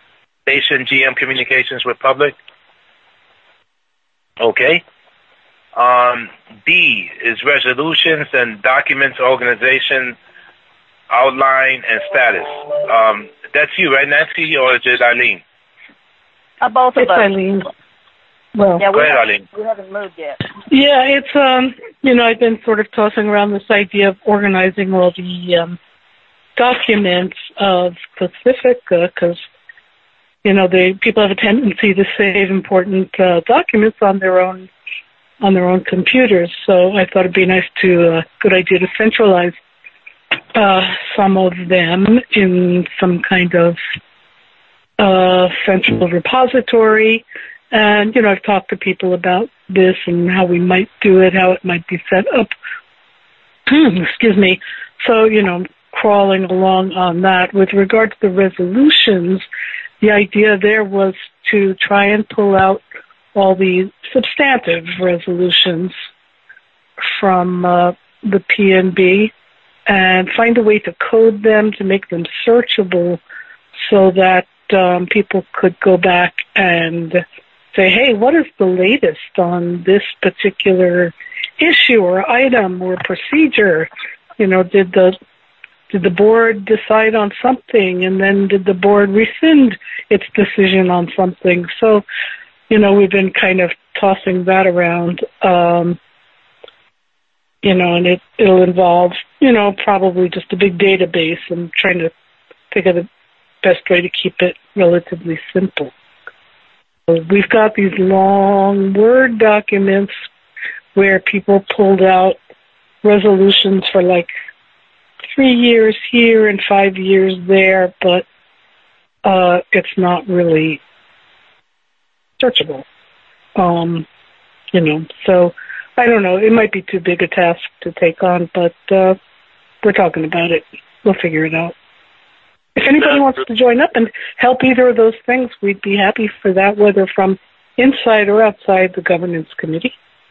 Station G M Communications with Public. Okay. Um, B is resolutions and documents, organization, outline, and status. Um, that's you, right, Nancy, or is it Eileen? Uh, both of It's us. Eileen. Well, Yeah, we Go ahead, haven't, Eileen. we haven't moved yet. yeah, it's um, you know, I've been sort of tossing around this idea of organizing all the um, documents of Pacifica because, you know, they people have a tendency to save important uh, documents on their own on their own computers. So I thought it'd be nice to, uh, good idea to centralize uh, some of them in some kind of uh, central repository. And, you know, I've talked to people about this and how we might do it, how it might be set up. Excuse me. So, you know, crawling along on that. With regard to the resolutions, the idea there was to try and pull out all the substantive resolutions from uh, the P N B and find a way to code them to make them searchable so that um, people could go back and say, hey, what is the latest on this particular issue or item or procedure? You know, did the did the board decide on something, and then did the board rescind its decision on something? So, you know, we've been kind of tossing that around, um, you know, and it, it'll involve, you know, probably just a big database and trying to figure the best way to keep it relatively simple. So we've got these long Word documents where people pulled out resolutions for like three years here and five years there, but uh, it's not really searchable. Um, you know, so I don't know. It might be too big a task to take on, but uh, we're talking about it. We'll figure it out. If anybody wants to join up and help either of those things, we'd be happy for that, whether from inside or outside the governance committee.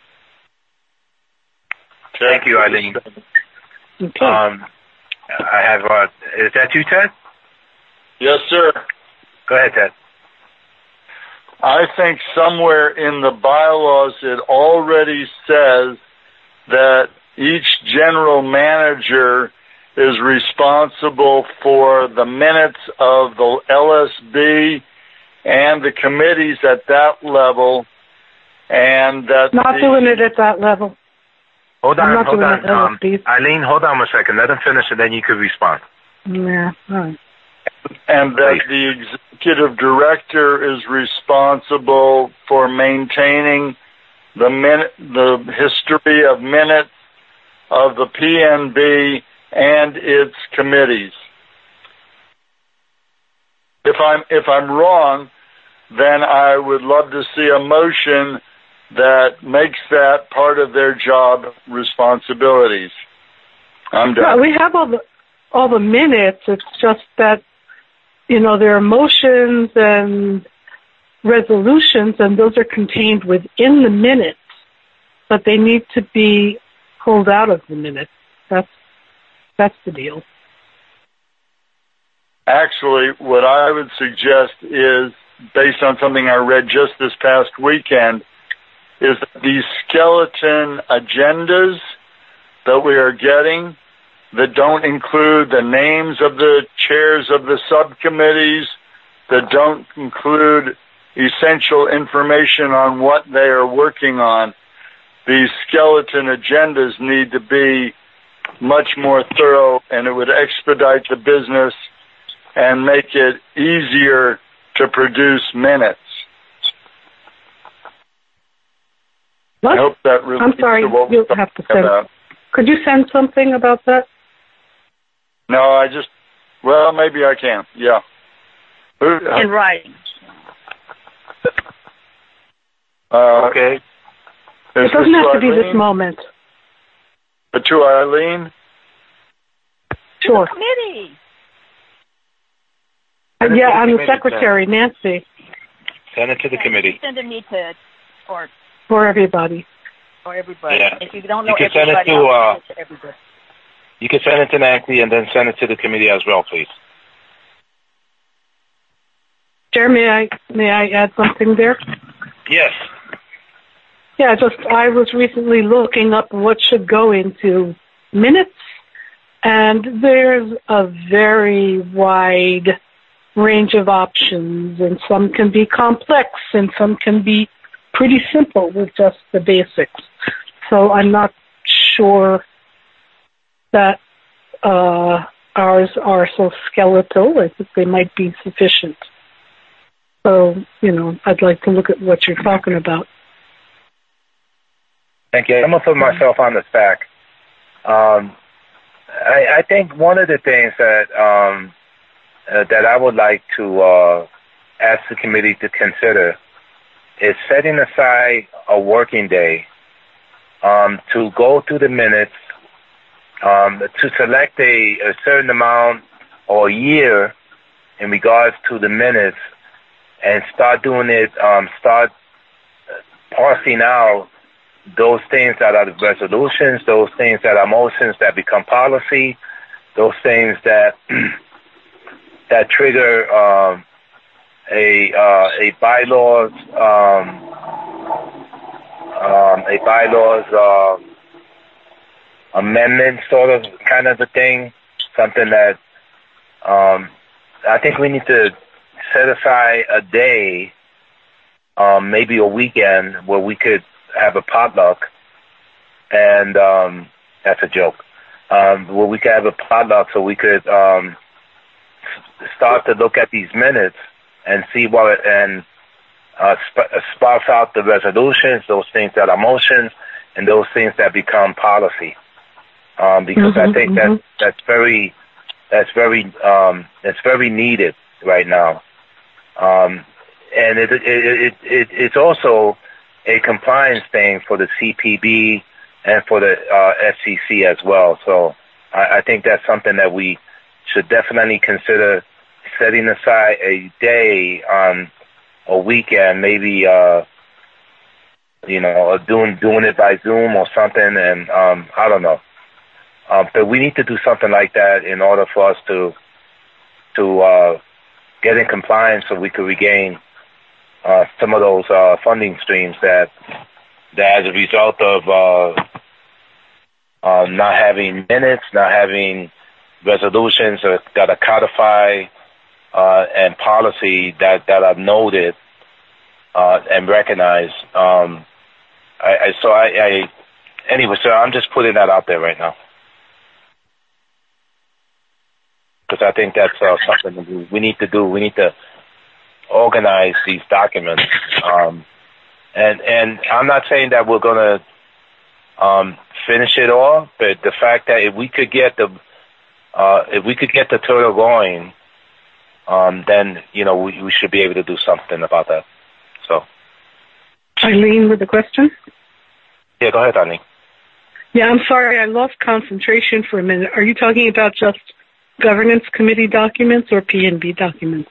Thank you, Eileen. Okay. Um, I have, uh, is that you, Ted? Yes, sir. Go ahead, Ted. I think somewhere in the bylaws it already says that each general manager is responsible for the minutes of the L S B and the committees at that level, and that Not the, doing it at that level. Hold I'm on, not hold doing on, it Tom. L S B. Eileen, hold on a second. Let him finish, and then you can respond. Yeah, all right. and that the executive director is responsible for maintaining the min- the history of minutes of the P N B and its committees. If I'm if I'm wrong, then I would love to see a motion that makes that part of their job responsibilities. I'm done. Yeah, we have all the all the minutes. It's just that, you know, there are motions and resolutions, and those are contained within the minutes, but they need to be pulled out of the minutes. That's that's the deal. Actually, what I would suggest is, based on something I read just this past weekend, is that these skeleton agendas that we are getting that don't include the names of the chairs of the subcommittees, that don't include essential information on what they are working on, these skeleton agendas need to be much more thorough, and it would expedite the business and make it easier to produce minutes. What? I hope that really I'm sorry, what you'll have to send. about. Could you send something about that? No, I just, well, maybe I can, yeah. In writing. Uh, Okay. It doesn't have to be this moment. But to Eileen? Sure. Committee. Uh, yeah, I'm the Committee, secretary, Nancy, Send it to the committee. Send it me to, or for everybody. or everybody. Yeah. If you don't know You can send it everybody, to, I'll uh, send it to everybody. You can send it to Nancy and then send it to the committee as well, please. Chair, may I may I add something there? Yes. Yeah, just I was recently looking up what should go into minutes, and there's a very wide range of options, and some can be complex, and some can be pretty simple with just the basics. So I'm not sure that uh, ours are so skeletal. I think they might be sufficient. So, you know, I'd like to look at what you're talking about. Thank you. I'm going to put myself on the stack. Um, I, I think one of the things that um, uh, that I would like to uh, ask the committee to consider is setting aside a working day um, to go through the minutes, um, to select a, a certain amount or year in regards to the minutes, and start doing it, um, start parsing out those things that are resolutions, those things that are motions that become policy, those things that that trigger um, a uh, a bylaws um, um, a bylaws uh, amendment sort of kind of a thing, something that um, I think we need to set aside a day, um, maybe a weekend, where we could have a potluck, and um, that's a joke. Um, where we could have a potluck, so we could um, start to look at these minutes and see what and uh, sp- sparse out the resolutions, those things that are motions, and those things that become policy. Um, because mm-hmm, I think mm-hmm. that that's very that's very um, that's very needed right now, um, and it, it, it, it it's also a compliance thing for the C P B and for the uh, S C C as well. So I, I think that's something that we should definitely consider setting aside a day on a weekend, maybe uh, you know, doing doing it by Zoom or something, and um, I don't know. Um, but we need to do something like that in order for us to to uh, get in compliance, so we could regain Uh, some of those uh, funding streams that, that as a result of uh, uh, not having minutes, not having resolutions that are codified uh, and policy that, that are noted uh, and recognized. Um, I, I, so I, I, anyway, so I'm just putting that out there right now, because I think that's uh, something that we, we need to do. We need to organize these documents, um, and and I'm not saying that we're going to um, finish it all, but the fact that if we could get the uh, if we could get the turtle going, um, then you know we, we should be able to do something about that. So, Eileen with the question. Yeah, go ahead, Eileen. Yeah, I'm sorry, I lost concentration for a minute. Are you talking about just governance committee documents or P N B documents?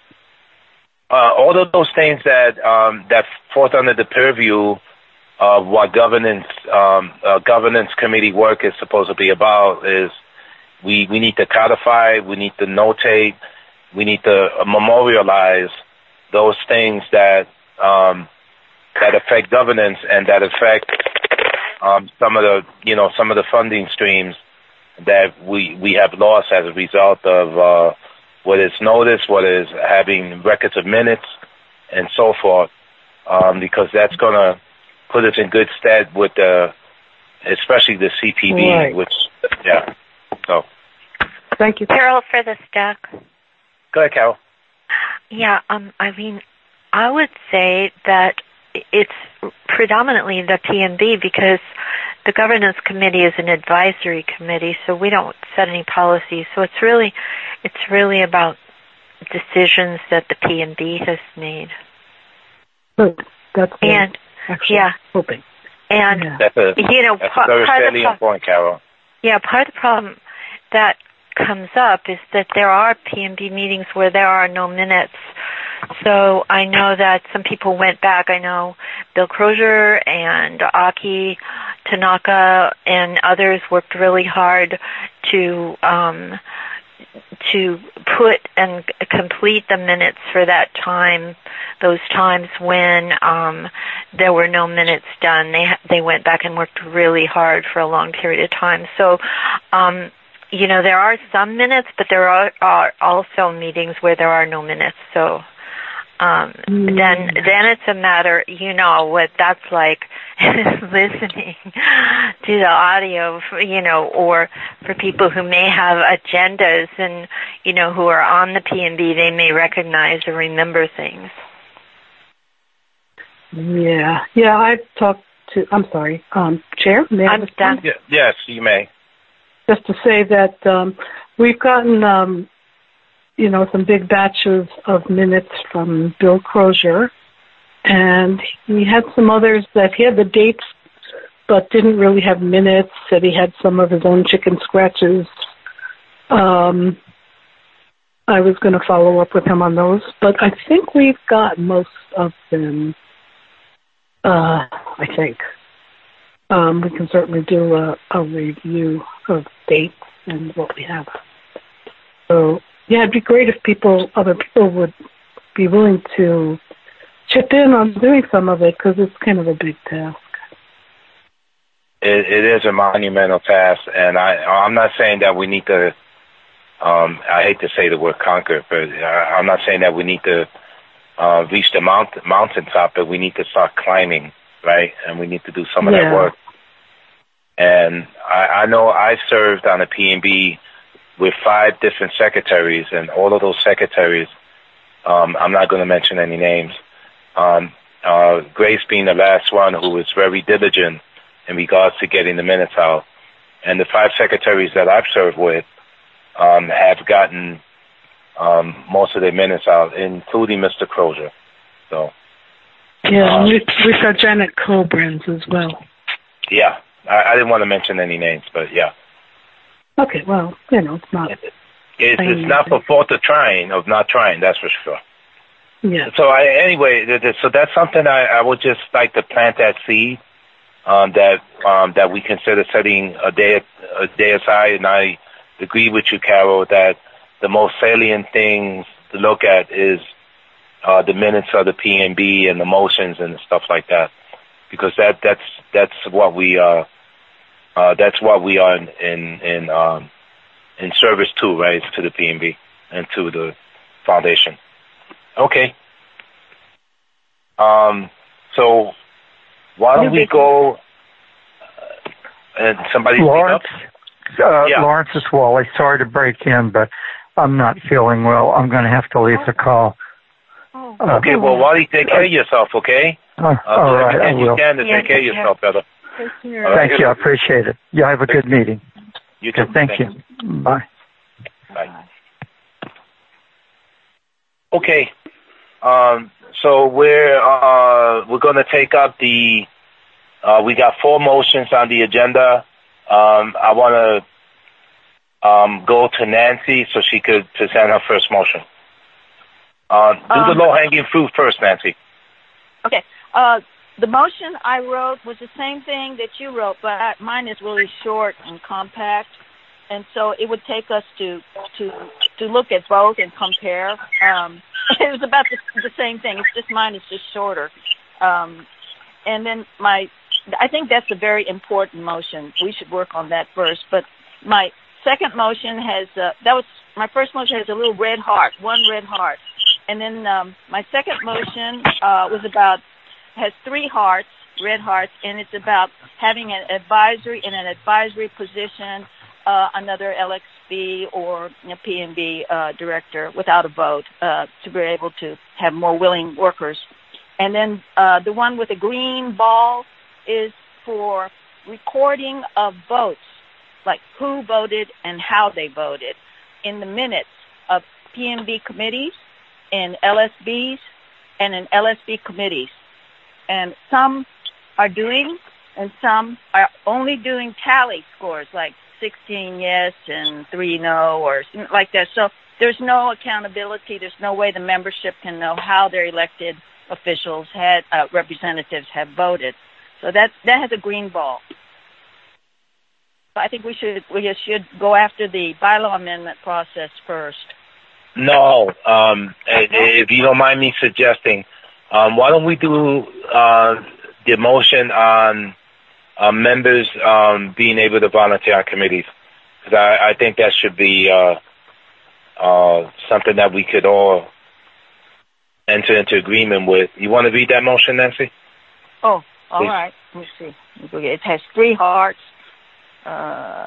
Uh, all of those things that um, that fall under the purview of what governance um, uh, governance committee work is supposed to be about is we, we need to codify, we need to notate, we need to memorialize those things that um, that affect governance and that affect um, some of the you know some of the funding streams that we we have lost as a result of. Uh, whether it's notice, whether it's having records of minutes, and so forth, um, because that's going to put us in good stead with the, especially the C P B, right. which, yeah. So. Thank you. Carol for the stack. Go ahead, Carol. Yeah, um, I mean, I would say that it's predominantly the P N B because the governance committee is an advisory committee, so we don't set any policies. So it's really, it's really about decisions that the P N B has made. Good. That's and actually yeah, hoping. And yeah. That's a, you know, that's part, a very part steady of the point, Carol. Yeah, part of the problem that comes up is that there are P N B meetings where there are no minutes. So I know that some people went back. I know Bill Crozier and Aki Tanaka and others worked really hard to um, to put and complete the minutes for that time, those times when um, there were no minutes done. They they went back and worked really hard for a long period of time. So, um, you know, there are some minutes, but there are, are also meetings where there are no minutes. So. Um, mm. then, then it's a matter, you know, what that's like listening to the audio, for, you know, or for people who may have agendas and, you know, who are on the P and B, they may recognize or remember things. Yeah, yeah, I've talked to, I'm sorry, um, Chair, may I I'm done. Yeah, yes, you may. Just to say that um, we've gotten, um, you know, some big batches of minutes from Bill Crozier, and he had some others that he had the dates but didn't really have minutes, said he had some of his own chicken scratches. Um, I was going to follow up with him on those, but I think we've got most of them, uh, I think. Um, we can certainly do a, a review of dates and what we have. So, yeah, it'd be great if people, other people would be willing to chip in on doing some of it, because it's kind of a big task. It, it is a monumental task, and I, I'm not saying that we need to, um, I hate to say the word conquer, but I, I'm not saying that we need to uh, reach the mount, mountaintop, but we need to start climbing, right? And we need to do some of yeah. that work. And I, I know I served on the P and B with five different secretaries, and all of those secretaries, um, I'm not going to mention any names, um, uh, Grace being the last one, who was very diligent in regards to getting the minutes out. And the five secretaries that I've served with um, have gotten um, most of their minutes out, including Mister Crozier. So, yeah, um, we've, we've got Janet Cobrans as well. Yeah, I, I didn't want to mention any names, but yeah. Okay, well, you know, it's not... It's, it's not for fault of trying, of not trying, that's for sure. Yeah. So I, anyway, so that's something I, I would just like to plant that seed, um, that um, that we consider setting a day a day aside. And I agree with you, Carol, that the most salient things to look at is uh, the minutes of the P and B and the motions and stuff like that, because that that's that's what we uh, uh that's what we are in in, in um in service to, right, to the P and B and to the foundation. Okay. Um. So why don't we go? Uh, and somebody Lawrence, uh, yeah. Lawrence is Wally. Sorry to break in, but I'm not feeling well. I'm going to have to leave the call. Oh. Uh, Okay. Well, Wally, take care of yourself. Okay. Uh, Uh, all do right, I everything you will. can to Yeah, take care of take care. yourself, brother. Thank you. All right. Thank you. I appreciate it. You have a good meeting. You too. Okay, thank you. Bye. Bye. Okay. Um, so we're uh, we're going to take up the. Uh, we got four motions on the agenda. Um, I want to um, go to Nancy so she could present her first motion. Uh, do Um, the low-hanging fruit first, Nancy. Okay. Uh, the motion I wrote was the same thing that you wrote, but I, mine is really short and compact, and so it would take us to to to look at both and compare. Um, it was about the, the same thing. It's just mine is just shorter. Um, and then my, I think that's a very important motion. We should work on that first. But my second motion has uh, that was my first motion has a little red heart, one red heart. And then um, my second motion uh, was about, has three hearts, red hearts, and it's about having an advisory, in an advisory position, uh, another L X B or a P and B uh, director without a vote uh, to be able to have more willing workers. And then uh, the one with the green ball is for recording of votes, like who voted and how they voted in the minutes of P and B committees, in L S Bs, and in L S B committees. And some are doing, and some are only doing tally scores, like sixteen yes and three no, or like that. So there's no accountability. There's no way the membership can know how their elected officials, had uh, representatives have voted. So that that has a green ball. I think we should we should go after the bylaw amendment process first. No, um, if you don't mind me suggesting, um, why don't we do uh, the motion on uh, members um, being able to volunteer on committees? Because I, I think that should be uh, uh, something that we could all enter into agreement with. You want to read that motion, Nancy? Oh, all Please. right. Let me see. It has three hearts. Uh,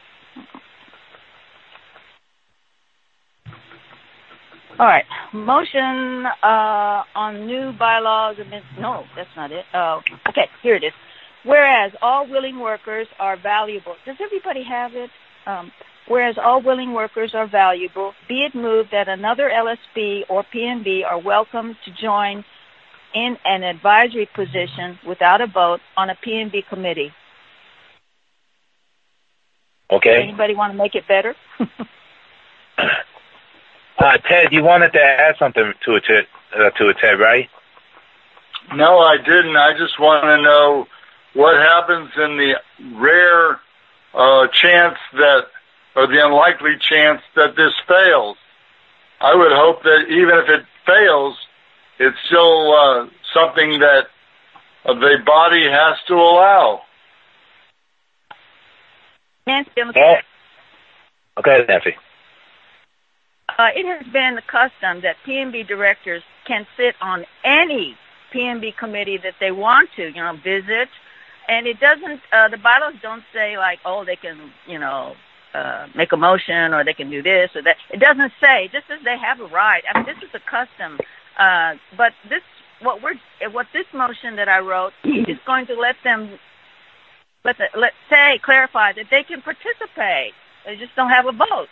all right. Motion uh, on new bylaws. No, that's not it. Uh, okay, here it is. Whereas all willing workers are valuable. Does everybody have it? Um, whereas all willing workers are valuable, be it moved that another L S B or P N B are welcome to join in an advisory position without a vote on a P N B committee. Okay. Anybody want to make it better? uh, Ted, you wanted to add something to it, Ted, uh, to it, Ted, right? No, I didn't. I just want to know what happens in the rare uh, chance that, or the unlikely chance that this fails. I would hope that even if it fails, it's still uh, something that uh, the body has to allow. Nancy, oh. Okay, Nancy. Uh, it has been the custom that P N B directors can sit on any P N B committee that they want to, you know, visit. And it doesn't, uh, the bylaws don't say like, oh, they can, you know, uh, make a motion or they can do this or that. It doesn't say, just as they have a right. I mean, this is a custom. Uh, but this, what we're, what this motion that I wrote is going to let them, let the, let's say, clarify that they can participate. They just don't have a vote.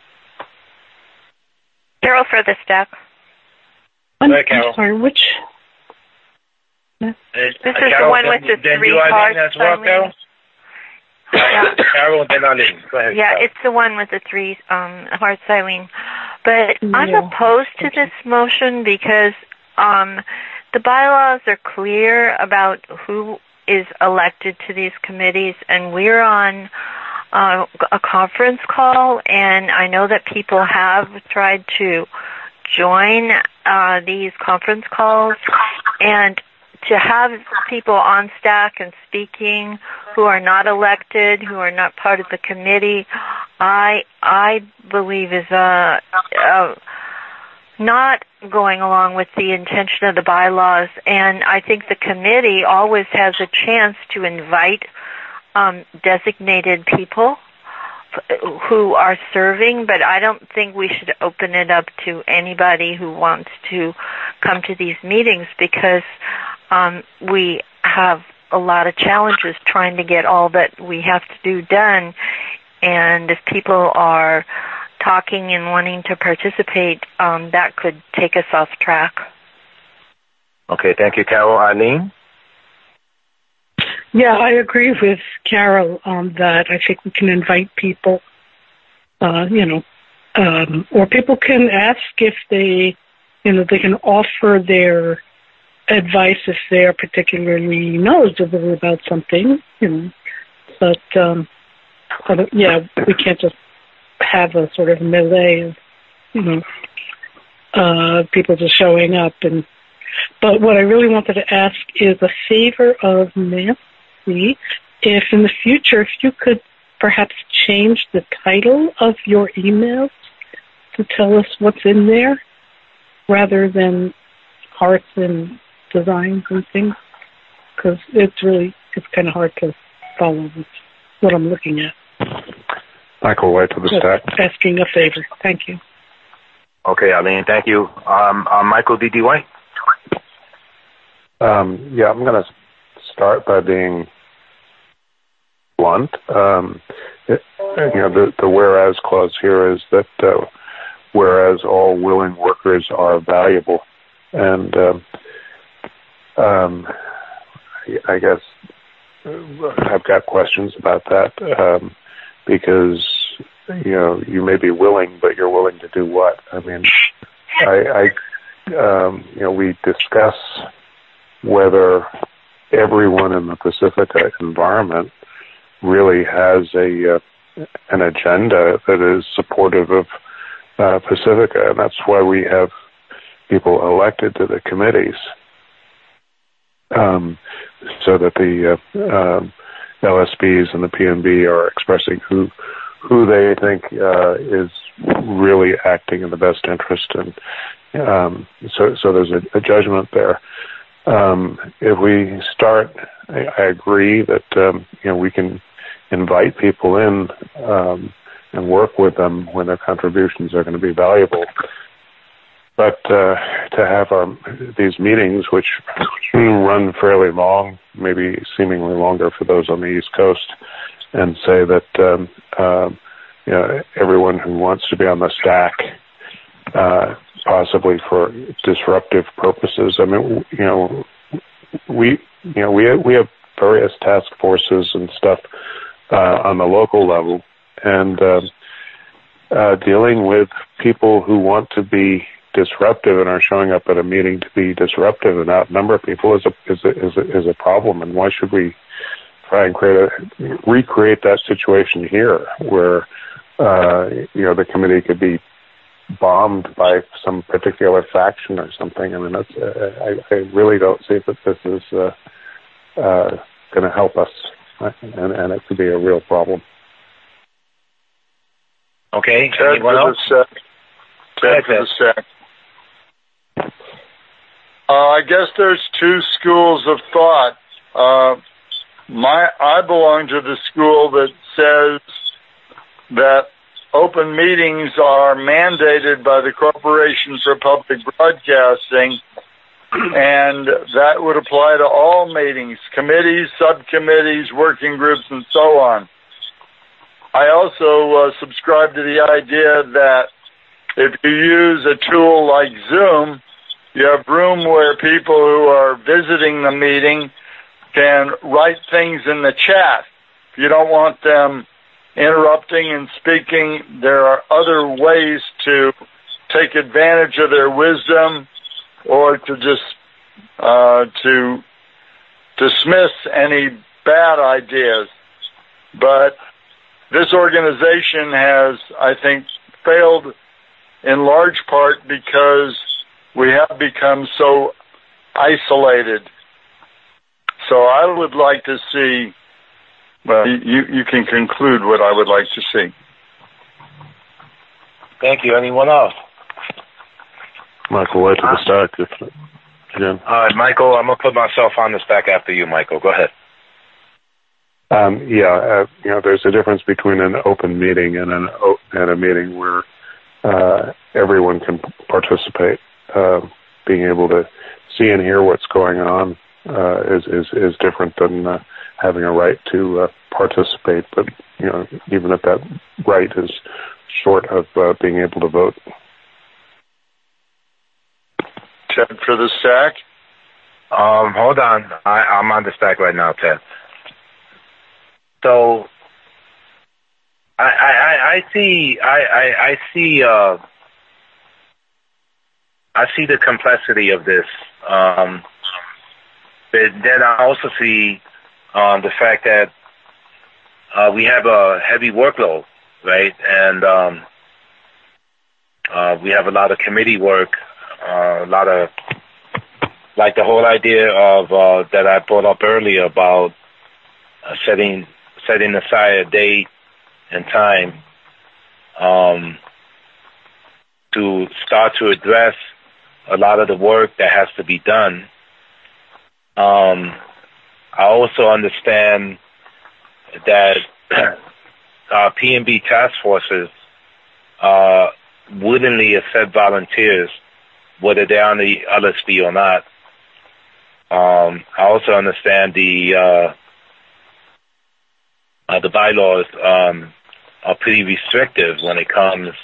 Carol for the step. I'm, Go ahead, Carol. I'm sorry, which? This is uh, the Carol, one then, with the then three you hearts. as well, Carol? Yeah. Carol, then Eileen. Go ahead. Yeah, Carol. it's the one with the three um, hearts, Eileen. But No. I'm opposed to this motion because um, the bylaws are clear about who is elected to these committees, and we're on uh, a conference call, and I know that people have tried to join uh, these conference calls, and to have people on staff and speaking who are not elected, who are not part of the committee, I I believe is uh, uh, not going along with the intention of the bylaws. And I think the committee always has a chance to invite um, designated people who are serving, but I don't think we should open it up to anybody who wants to come to these meetings because um, we have a lot of challenges trying to get all that we have to do done. And if people are talking and wanting to participate, um, that could take us off track. Okay, thank you, Carol. Eileen? Yeah, I agree with Carol on that. I think we can invite people, uh, you know, um, or people can ask if they, you know, they can offer their advice if they are particularly knowledgeable about something, you know. But, um, but yeah, we can't just have a sort of melee of, you know, uh, people just showing up. And but what I really wanted to ask is a favor of Nancy. If in the future, if you could perhaps change the title of your emails to tell us what's in there rather than hearts and designs and things, because it's really, it's kind of hard to follow what I'm looking at. Michael White to the staff. Asking a favor. Thank you. Okay, Eileen, thank you. Um, uh, Michael D D. White? Um, yeah, I'm going to start by being blunt. Um, it, you know, the, the whereas clause here is that uh, whereas all willing workers are valuable. And um, um, I guess I've got questions about that um, because, you know, you may be willing, but you're willing to do what? I mean, I, I um, you know, we discuss whether everyone in the Pacifica environment really has a uh, an agenda that is supportive of uh, Pacifica, and that's why we have people elected to the committees, um, so that the uh, um, L S Bs and the P M B are expressing who who they think uh, is really acting in the best interest, and um, so so there's a, a judgment there. Um, if we start, I, I agree that um, you know we can invite people in um, and work with them when their contributions are going to be valuable. But uh, to have our, these meetings, which run fairly long, maybe seemingly longer for those on the East Coast, and say that um, uh, you know, everyone who wants to be on the stack, uh, possibly for disruptive purposes. I mean, you know, we you know we we have various task forces and stuff uh, on the local level, and uh, uh, dealing with people who want to be disruptive and are showing up at a meeting to be disruptive and outnumber people is a is a is a, is a problem. And why should we try and create a recreate that situation here, where uh, you know the committee could be bombed by some particular faction or something? I mean, that's, uh, I, I really don't see that this is uh, uh, going to help us, and, and it could be a real problem. Okay. Ted, Anyone else? Uh, Ted, for the sec. Uh, I guess there's two schools of thought. Uh, my I belong to the school that says that open meetings are mandated by the Corporation for Public Broadcasting, and that would apply to all meetings, committees, subcommittees, working groups, and so on. I also uh, subscribe to the idea that if you use a tool like Zoom, you have room where people who are visiting the meeting can write things in the chat. If you don't want them interrupting and speaking, there are other ways to take advantage of their wisdom, or to just uh, to dismiss any bad ideas. But this organization has, I think, failed in large part because we have become so isolated. So I would like to see, well, you, you can conclude what I would like to see. Thank you. Anyone else? Michael, right to the stack. If, again. All right, Michael, I'm going to put myself on the stack after you, Michael. Go ahead. Um, yeah, uh, you know, there's a difference between an open meeting and an and a meeting where uh, everyone can participate. Uh, being able to see and hear what's going on uh, is, is is different than uh, having a right to uh, participate. But you know, even if that right is short of uh, being able to vote. Ted, for the stack. Um, hold on, I, I'm on the stack right now, Ted. So, I, I, I see, I, I, I see, uh, I see the complexity of this. Um, but then I also see, um, the fact that, uh, we have a heavy workload, right? And, um, uh, we have a lot of committee work, uh, a lot of, like the whole idea of, uh, that I brought up earlier about uh, setting, setting aside a date and time um, to start to address a lot of the work that has to be done. Um, I also understand that uh, P M B task forces uh, willingly accept volunteers, whether they're on the L S B or not. Um, I also understand the uh, Uh, the bylaws um, are pretty restrictive when it comes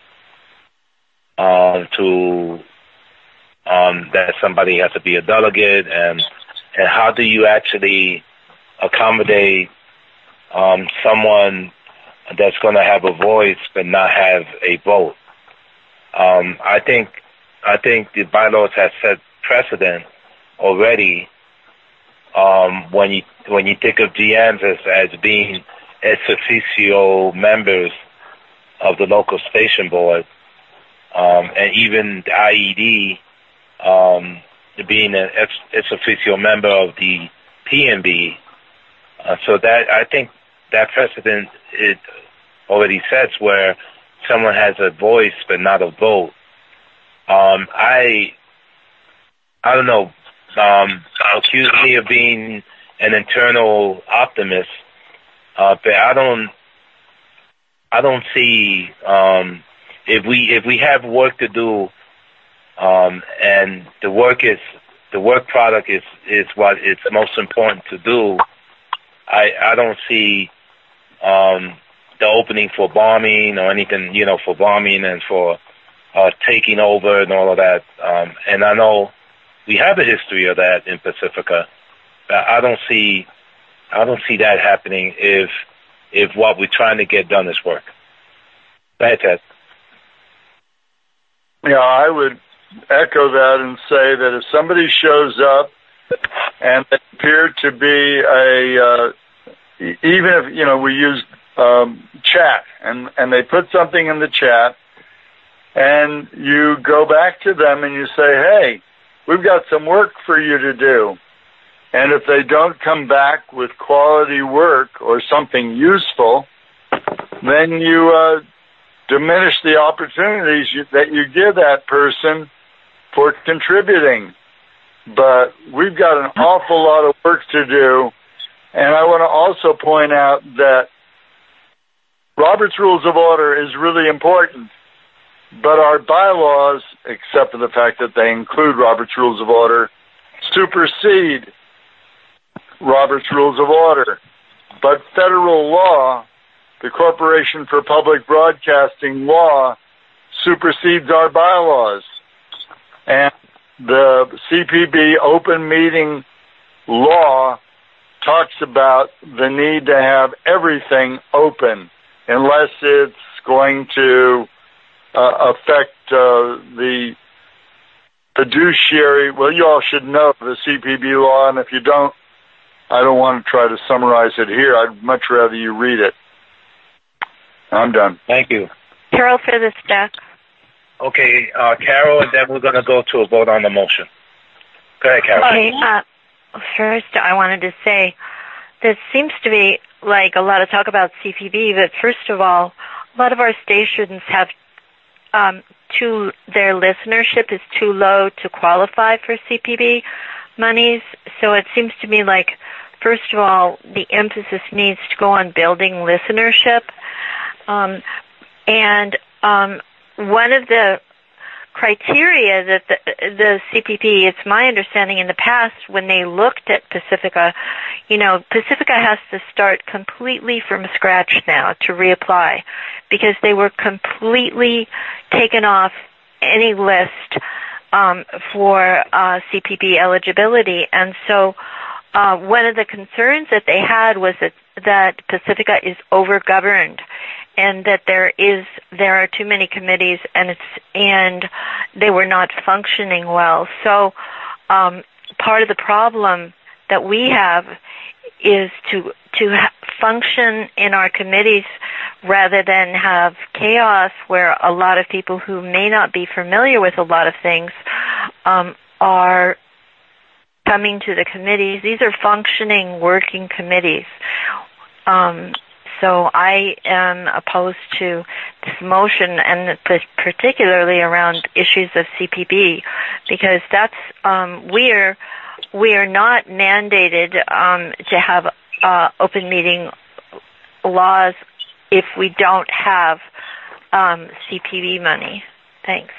um, to um, that somebody has to be a delegate, and and how do you actually accommodate um, someone that's going to have a voice but not have a vote? Um, I think I think the bylaws have set precedent already um, when you when you think of G Ms as, as being ex officio members of the local station board, um, and even the I E D um, being an ex, ex officio member of the P N B. Uh, so that I think that precedent it already sets where someone has a voice but not a vote. Um, I I don't know. Um, accuse me of being an internal optimist, uh, but I don't. I don't see um, if we if we have work to do, um, and the work is the work product is is what it's most important to do. I I don't see um, the opening for bombing or anything, you know, for bombing and for uh, taking over and all of that. Um, and I know we have a history of that in Pacifica. But I don't see I don't see that happening if if what we're trying to get done is work. Go ahead, Ted. Yeah, I would echo that and say that if somebody shows up and they appear to be a, uh, even if, you know, we use um, chat, and, and they put something in the chat, and you go back to them and you say, hey, we've got some work for you to do. And if they don't come back with quality work or something useful, then you uh, diminish the opportunities you, that you give that person for contributing. But we've got an awful lot of work to do. And I want to also point out that Robert's Rules of Order is really important. But our bylaws, except for the fact that they include Robert's Rules of Order, supersede Robert's Rules of Order. But federal law, the Corporation for Public Broadcasting law, supersedes our bylaws. And the C P B open meeting law talks about the need to have everything open unless it's going to uh, affect uh, the fiduciary. Well, you all should know the C P B law, and if you don't, I don't want to try to summarize it here. I'd much rather you read it. I'm done. Thank you. Carol for the stack. Okay, uh, Carol, and then we're going to go to a vote on the motion. Go ahead, Carol. Okay, uh, first I wanted to say there seems to be like a lot of talk about C P B, but first of all, a lot of our stations have um, too, their listenership is too low to qualify for C P B monies. So it seems to me like, first of all, the emphasis needs to go on building listenership. Um, and um, one of the criteria that the, the C P P, it's my understanding in the past when they looked at Pacifica, you know, Pacifica has to start completely from scratch now to reapply because they were completely taken off any list um, for uh, C P B eligibility. And so uh, one of the concerns that they had was that, that Pacifica is overgoverned and that there is there are too many committees and it's and they were not functioning well. So um, part of the problem that we have is to to ha- function in our committees rather than have chaos where a lot of people who may not be familiar with a lot of things um, are coming to the committees. These are functioning, working committees. Um, So I am opposed to this motion, and particularly around issues of C P B, because that's um, we are we are not mandated um, to have uh, open meeting laws if we don't have um, C P B money. Thanks.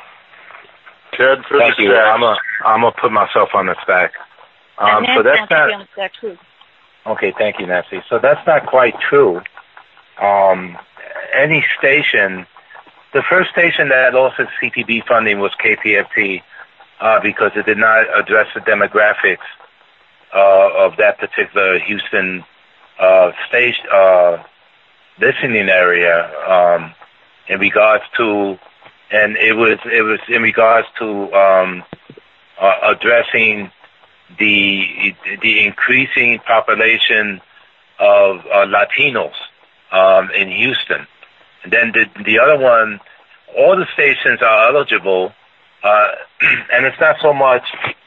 Ted, for Thank you. I'm a I'm gonna put myself on the stack. Um, so that's not. Okay, thank you, Nancy. So that's not quite true. Um, any station, the first station that lost its C P B funding was K P F T uh, because it did not address the demographics uh, of that particular Houston uh, station uh, listening area um, in regards to, and it was it was in regards to um, uh, addressing the the increasing population of uh, Latinos um, in Houston. And then the the other one, all the stations are eligible, uh, and it's not so much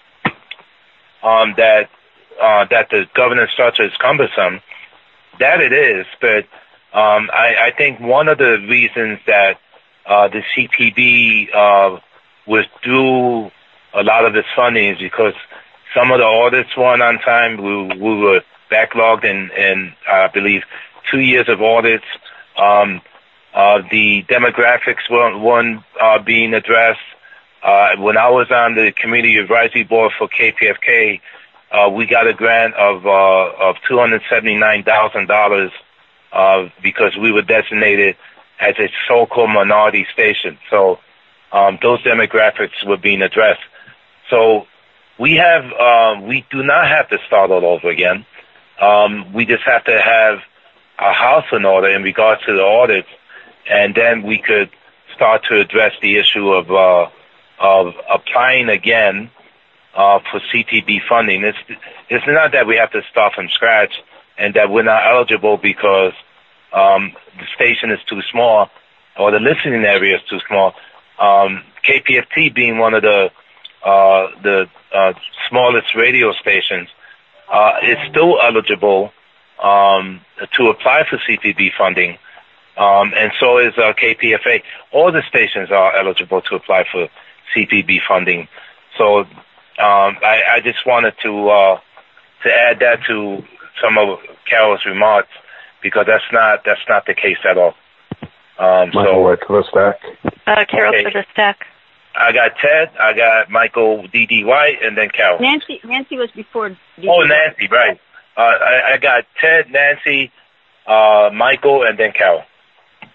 um, that uh, that the governance structure is cumbersome. That it is, but um, I, I think one of the reasons that uh, the C P B uh, withdrew a lot of its funding is because some of the audits weren't on time. We, we were backlogged in, in, I believe, two years of audits. Um, uh, the demographics weren't, weren't uh, being addressed. Uh, when I was on the Community Advisory Board for K P F K, uh, we got a grant of uh, of two hundred seventy-nine thousand dollars uh, because we were designated as a so-called minority station. So um, those demographics were being addressed. So we have, uh, we do not have to start all over again. Um, we just have to have our house in order in regards to the audits, and then we could start to address the issue of uh, of applying again uh, for C P B funding. It's it's not that we have to start from scratch and that we're not eligible because um, the station is too small or the listening area is too small. Um, K P F T being one of the uh, the uh, smallest radio stations uh, is still eligible um, to apply for C P B funding, um, and so is uh, K P F A. All the stations are eligible to apply for C P B funding. So um, I, I just wanted to uh, to add that to some of Carol's remarks because that's not that's not the case at all. Um, Michael, so, right to the stack. Uh, Carol Okay. for the stack. I got Ted, I got Michael D D White, and then Carol. Nancy, Nancy was before. D D Oh, Nancy, right. Uh, I, I got Ted, Nancy, uh, Michael, and then Carol.